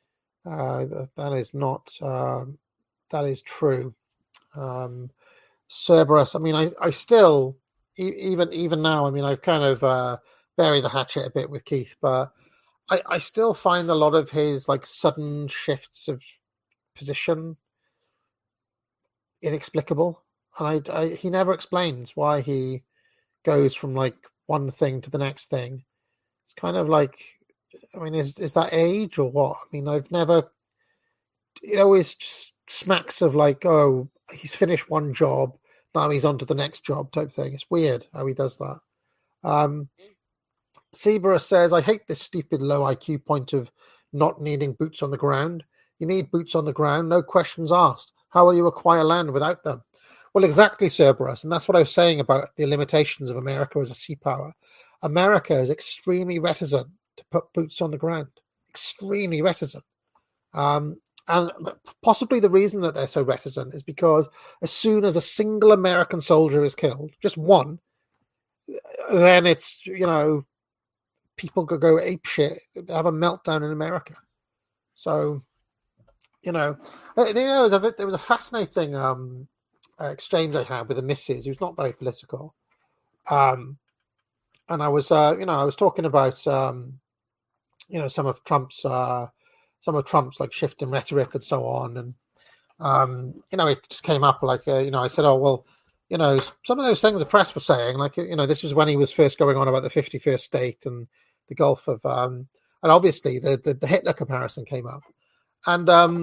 is not, that is true. Cerberus, I mean, I still, even now, I mean, I've kind of buried the hatchet a bit with Keith, but I still find a lot of his like sudden shifts of position inexplicable. And he never explains why he goes from like one thing to the next thing. It's kind of like, I mean, is that age or what? I mean, I've never, it always just smacks of like, oh, he's finished one job, now he's on to the next job type thing. It's weird how he does that. Cerberus says, I hate this stupid low IQ point of not needing boots on the ground. You need boots on the ground, no questions asked. How will you acquire land without them? Well, exactly, Cerberus, and that's what I was saying about the limitations of America as a sea power. America is extremely reticent to put boots on the ground. Extremely reticent. And possibly the reason that they're so reticent is because as soon as a single American soldier is killed, just one, then it's, people could go apeshit, have a meltdown in America. So, there was a fascinating exchange I had with the missus, who's not very political. And I was, I was talking about, some of Trump's like shifting rhetoric and so on. And, it just came up like, I said, oh, well, some of those things the press was saying, like, this was when he was first going on about the 51st state and the Gulf of, and obviously the Hitler comparison came up. And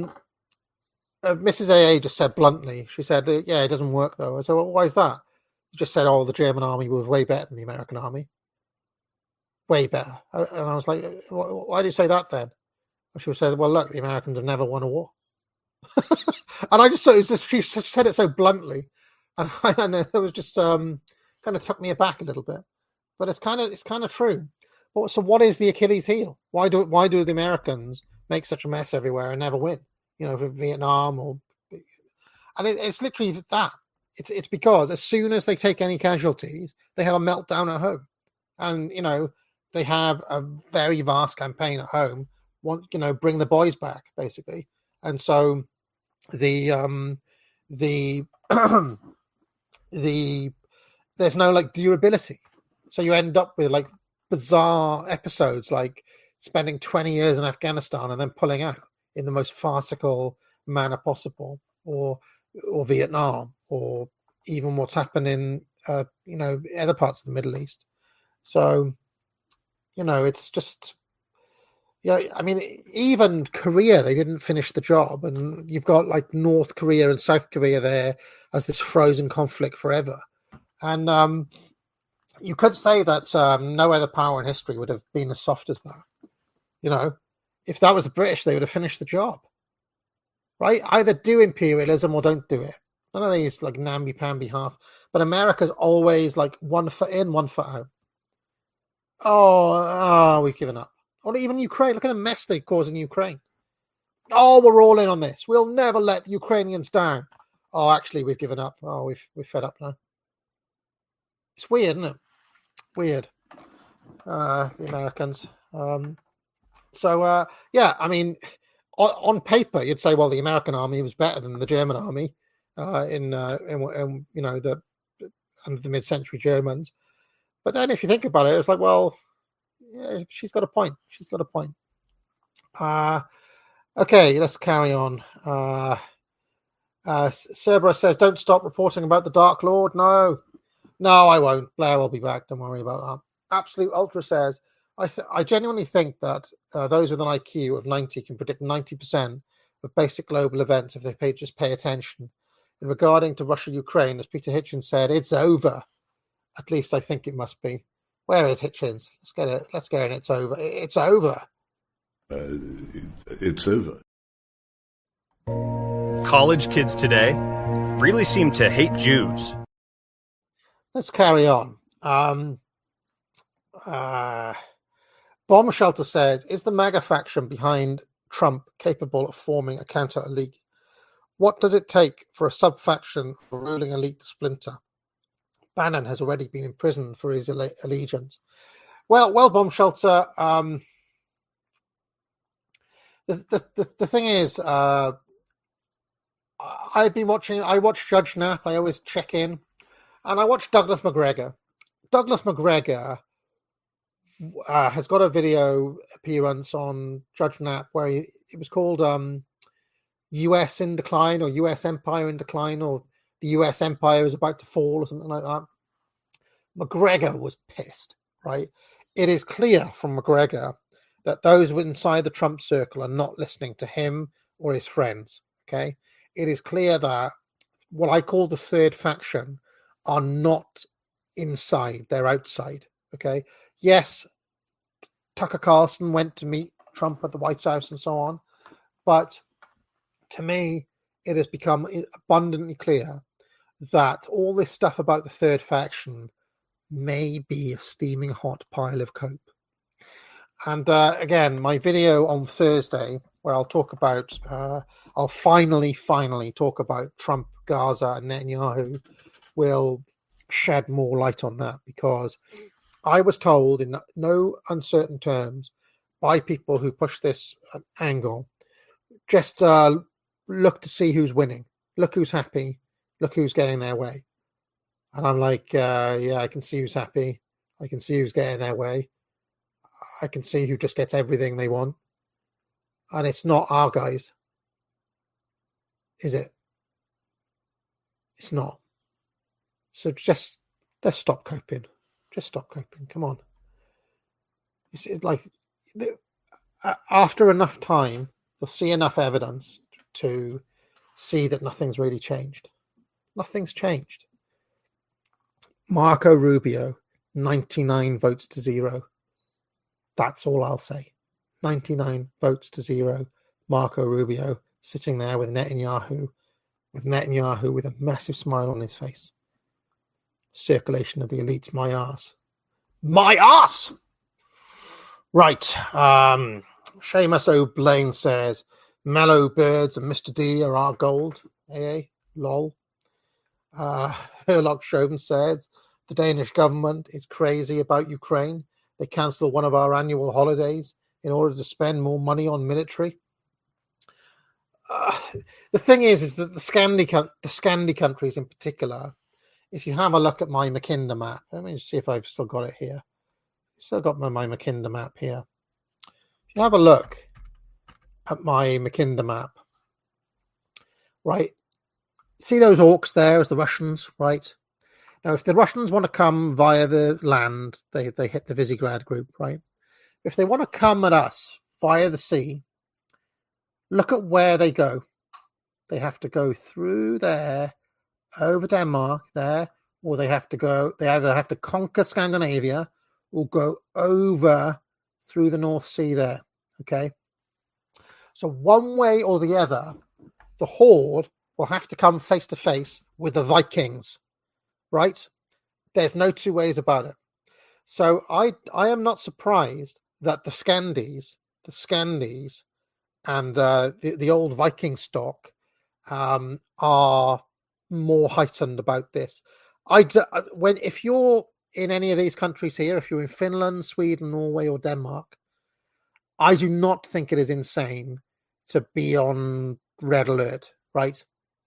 Mrs. AA just said bluntly, she said, yeah, it doesn't work though. I said, well, why is that? She just said, oh, the German army was way better than the American army. Way better. And I was like, why do you say that then? And she said, well, look, the Americans have never won a war. And I just thought she said it so bluntly. And it was just kind of took me aback a little bit. But it's kind of true. So what is the Achilles heel? Why do the Americans make such a mess everywhere and never win? For Vietnam and it's literally that. It's because as soon as they take any casualties, they have a meltdown at home, and they have a very vast campaign at home. Bring the boys back basically, and so the there's no like durability, so you end up with like bizarre episodes like spending 20 years in Afghanistan and then pulling out in the most farcical manner possible, or Vietnam, or even what's happened in other parts of the Middle East. So it's just I mean, even Korea, they didn't finish the job, and you've got like North Korea and South Korea there as this frozen conflict forever. And you could say that no other power in history would have been as soft as that. If that was the British, they would have finished the job, right? Either do imperialism or don't do it. None of these like namby-pamby half. But America's always like 1 foot in, 1 foot out. Oh, we've given up. Or even Ukraine. Look at the mess they cause in Ukraine. Oh, we're all in on this. We'll never let the Ukrainians down. Oh, actually, we've given up. Oh, we're fed up now. It's weird, isn't it? Weird. The Americans. Yeah, I mean, on paper, you'd say, well, the American army was better than the German army in the under the mid-century Germans. But then, if you think about it, it's like, well, yeah, she's got a point. She's got a point. Okay, let's carry on. Cerberus says, "Don't stop reporting about the Dark Lord." No, I won't. Blair will be back. Don't worry about that. Absolute Ultra says, I genuinely think that those with an IQ of 90 can predict 90% of basic global events if they just pay attention. And regarding to Russia-Ukraine, as Peter Hitchens said, it's over. At least I think it must be. Where is Hitchens? Let's get it. Let's go, and it's over. It's over. It's over. College kids today really seem to hate Jews. Let's carry on. Bomb Shelter says, is the MAGA faction behind Trump capable of forming a counter-elite? What does it take for a sub-faction of a ruling elite to splinter? Bannon has already been imprisoned for his allegiance. Well, Bomb Shelter, the thing is, I watch Judge Knapp, I always check in, and I watch Douglas McGregor. Douglas McGregor has got a video appearance on Judge Knapp where it was called US in Decline, or US Empire in Decline, or the US Empire is about to fall, or something like that. McGregor was pissed, right? It is clear from McGregor that those inside the Trump circle are not listening to him or his friends, okay? It is clear that what I call the third faction are not inside, they're outside, okay? Yes, Tucker Carlson went to meet Trump at the White House and so on, but to me, it has become abundantly clear that all this stuff about the third faction may be a steaming hot pile of coke. And again, my video on Thursday, where I'll talk about, I'll finally talk about Trump, Gaza, and Netanyahu, will shed more light on that, because I was told in no uncertain terms by people who push this angle, just look to see who's winning, look who's happy, Look who's getting their way. And I'm like, yeah, I can see who's happy. I can see who's getting their way. I can see who just gets everything they want. And it's not our guys. Is it? It's not. So just let's stop coping. Just stop coping. Come on. It's like after enough time, you'll see enough evidence to see that nothing's really changed. Nothing's changed. Marco Rubio, 99 votes to 0. That's all I'll say. 99 votes to 0. Marco Rubio sitting there with Netanyahu with a massive smile on his face. Circulation of the elites, my arse. My arse! Right. Seamus O'Blaine says, Mellow Birds and Mr. D are our gold. AA, lol. Herlock Chauvin says, the Danish government is crazy about Ukraine. They cancel one of our annual holidays in order to spend more money on military. The thing is that the Scandi countries in particular, if you have a look at my Mackinder map, let me see if I've still got it here. Still got my Mackinder map here. If you have a look at my Mackinder map, right? See those orcs there as the Russians, right? Now, if the Russians want to come via the land, they hit the Visegrad group, right? If they want to come at us via the sea, look at where they go. They have to go through there, over Denmark there, or they either have to conquer Scandinavia or go over through the North Sea there, okay? So one way or the other, the Horde will have to come face to face with the Vikings, right? There's no two ways about it. So I am not surprised that the Scandis and the old Viking stock are more heightened about this. If you're in any of these countries here, if you're in Finland, Sweden, Norway, or Denmark, I do not think it is insane to be on red alert, right?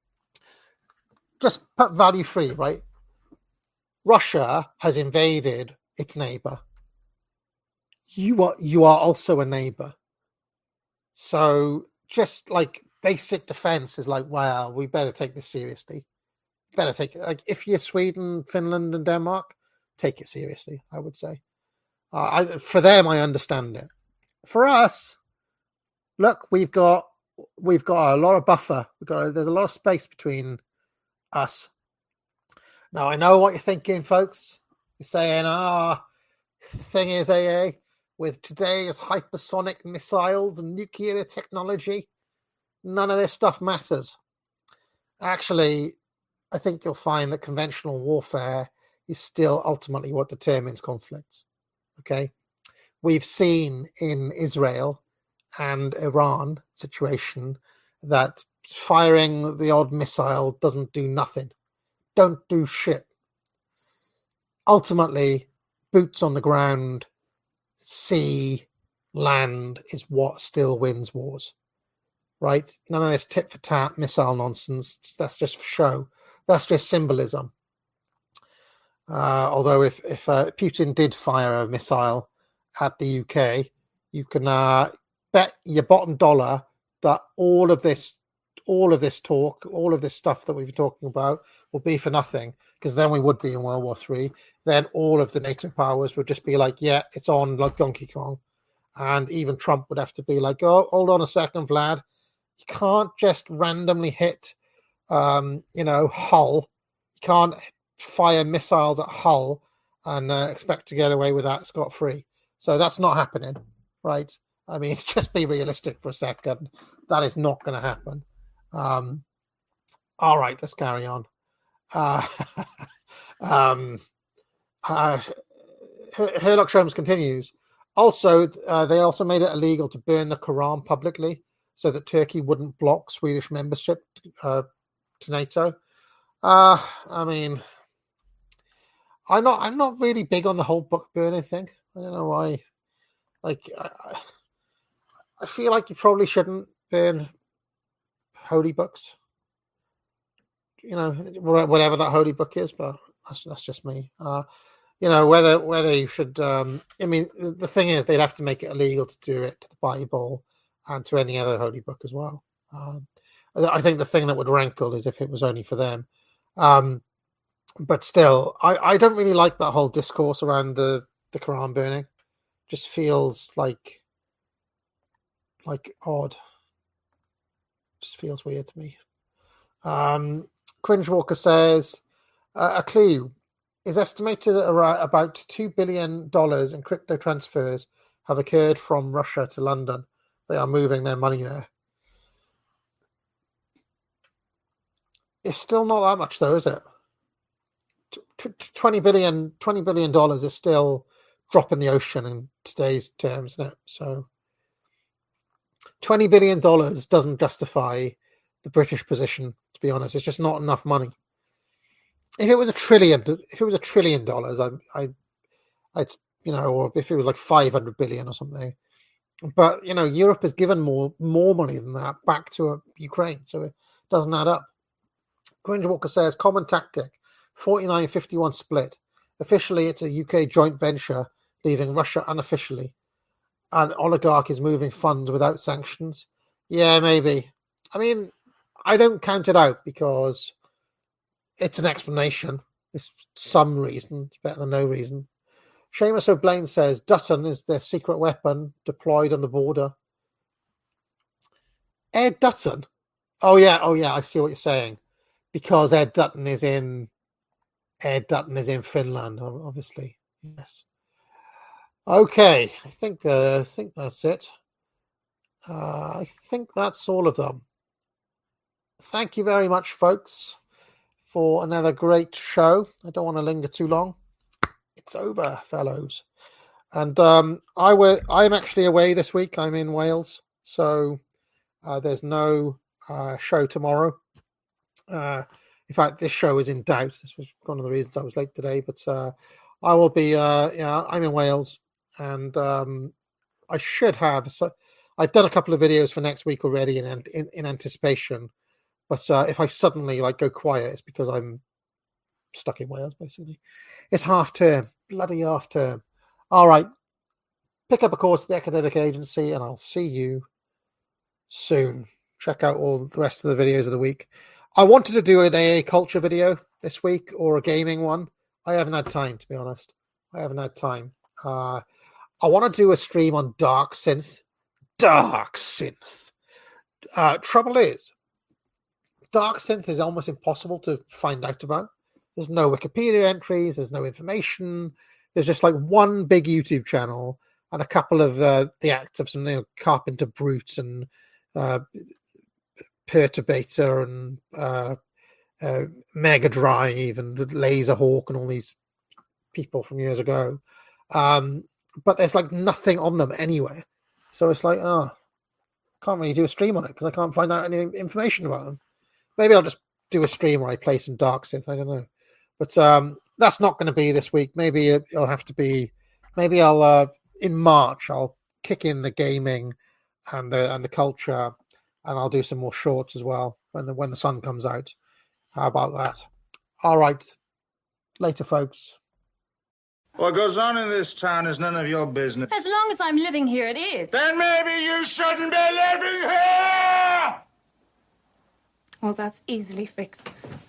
Just put value free, right? Russia has invaded its neighbor. You are also a neighbor. So just like basic defense is like, wow, we better take this seriously. Better take it. Like if you're Sweden, Finland, and Denmark, take it seriously, I would say. For them, I understand it. For us, look, we've got a lot of buffer. There's a lot of space between us. Now, I know what you're thinking, folks. You're saying, the thing is, AA, with today's hypersonic missiles and nuclear technology, none of this stuff matters. Actually, I think you'll find that conventional warfare is still ultimately what determines conflicts. Okay? We've seen in Israel and Iran situation that firing the odd missile doesn't do nothing. Don't do shit. Ultimately, boots on the ground, sea, land is what still wins wars. Right? None of this tit for tat missile nonsense. That's just for show. That's just symbolism. Although if Putin did fire a missile at the UK, you can bet your bottom dollar that all of this talk, all of this stuff that we've been talking about will be for nothing, because then we would be in World War III. Then all of the NATO powers would just be like, yeah, it's on, like Donkey Kong. And even Trump would have to be like, oh, hold on a second, Vlad. You can't just randomly hit, Hull. You can't fire missiles at Hull and expect to get away with that scot-free. So that's not happening, right? I mean, just be realistic for a second. That is not going to happen. All right, let's carry on. Herlock Sholmes continues. Also, they also made it illegal to burn the Quran publicly so that Turkey wouldn't block Swedish membership to NATO. I mean, I'm not really big on the whole book burning thing. I don't know why. Like, I feel like you probably shouldn't burn holy books. whatever that holy book is, but that's just me. Whether you should. The thing is, they'd have to make it illegal to do it to the Bible and to any other holy book as well. I think the thing that would rankle is if it was only for them. But still, I don't really like that whole discourse around the Quran burning. Just feels like odd. Just feels weird to me. Cringe Walker says, a clue is estimated about $2 billion in crypto transfers have occurred from Russia to London. They are moving their money there. It's still not that much, though, is it? $20 billion is still drop in the ocean in today's terms, isn't it? So $20 billion doesn't justify the British position, to be honest. It's just not enough money. If it was $1 trillion, or if it was like 500 billion or something. But Europe has given more money than that back to Ukraine, so it doesn't add up. Cringe Walker says, common tactic, 49-51 split. Officially, it's a UK joint venture, leaving Russia unofficially. An oligarch is moving funds without sanctions. Yeah, maybe. I mean, I don't count it out because it's an explanation. It's some reason. It's better than no reason. Seamus O'Blaine says, Dutton is their secret weapon deployed on the border. Ed Dutton? Oh yeah, I see what you're saying. Because Ed Dutton is in Finland, obviously. Yes. Okay, I think that's it. I think that's all of them. Thank you very much, folks, for another great show. I don't want to linger too long. It's over, fellows. And I'm actually away this week. I'm in Wales, so there's no show tomorrow. In fact, this show is in doubt. This was one of the reasons I was late today. But I will be. I'm in Wales, and I should have. So I've done a couple of videos for next week already in anticipation. But if I suddenly go quiet, it's because I'm stuck in Wales. Basically, it's half term, bloody half term. All right, pick up a course at the Academic Agency, and I'll see you soon. Check out all the rest of the videos of the week. I wanted to do an AA culture video this week or a gaming one. I haven't had time, to be honest. I haven't had time. I want to do a stream on Dark Synth. Dark Synth. Trouble is, Dark Synth is almost impossible to find out about. There's no Wikipedia entries. There's no information. There's just one big YouTube channel and a couple of the acts of some Carpenter Brute and Perturbator and Mega Drive and Laserhawk and all these people from years ago. But there's nothing on them anywhere. So it's can't really do a stream on it because I can't find out any information about them. Maybe I'll just do a stream where I play some Dark Synth. I don't know. But that's not going to be this week. Maybe it'll have to be. Maybe I'll in March I'll kick in the gaming and the culture, and I'll do some more shorts as well when the sun comes out. How about that? All right. Later, folks. What goes on in this town is none of your business. As long as I'm living here, it is. Then maybe you shouldn't be living here! Well, that's easily fixed.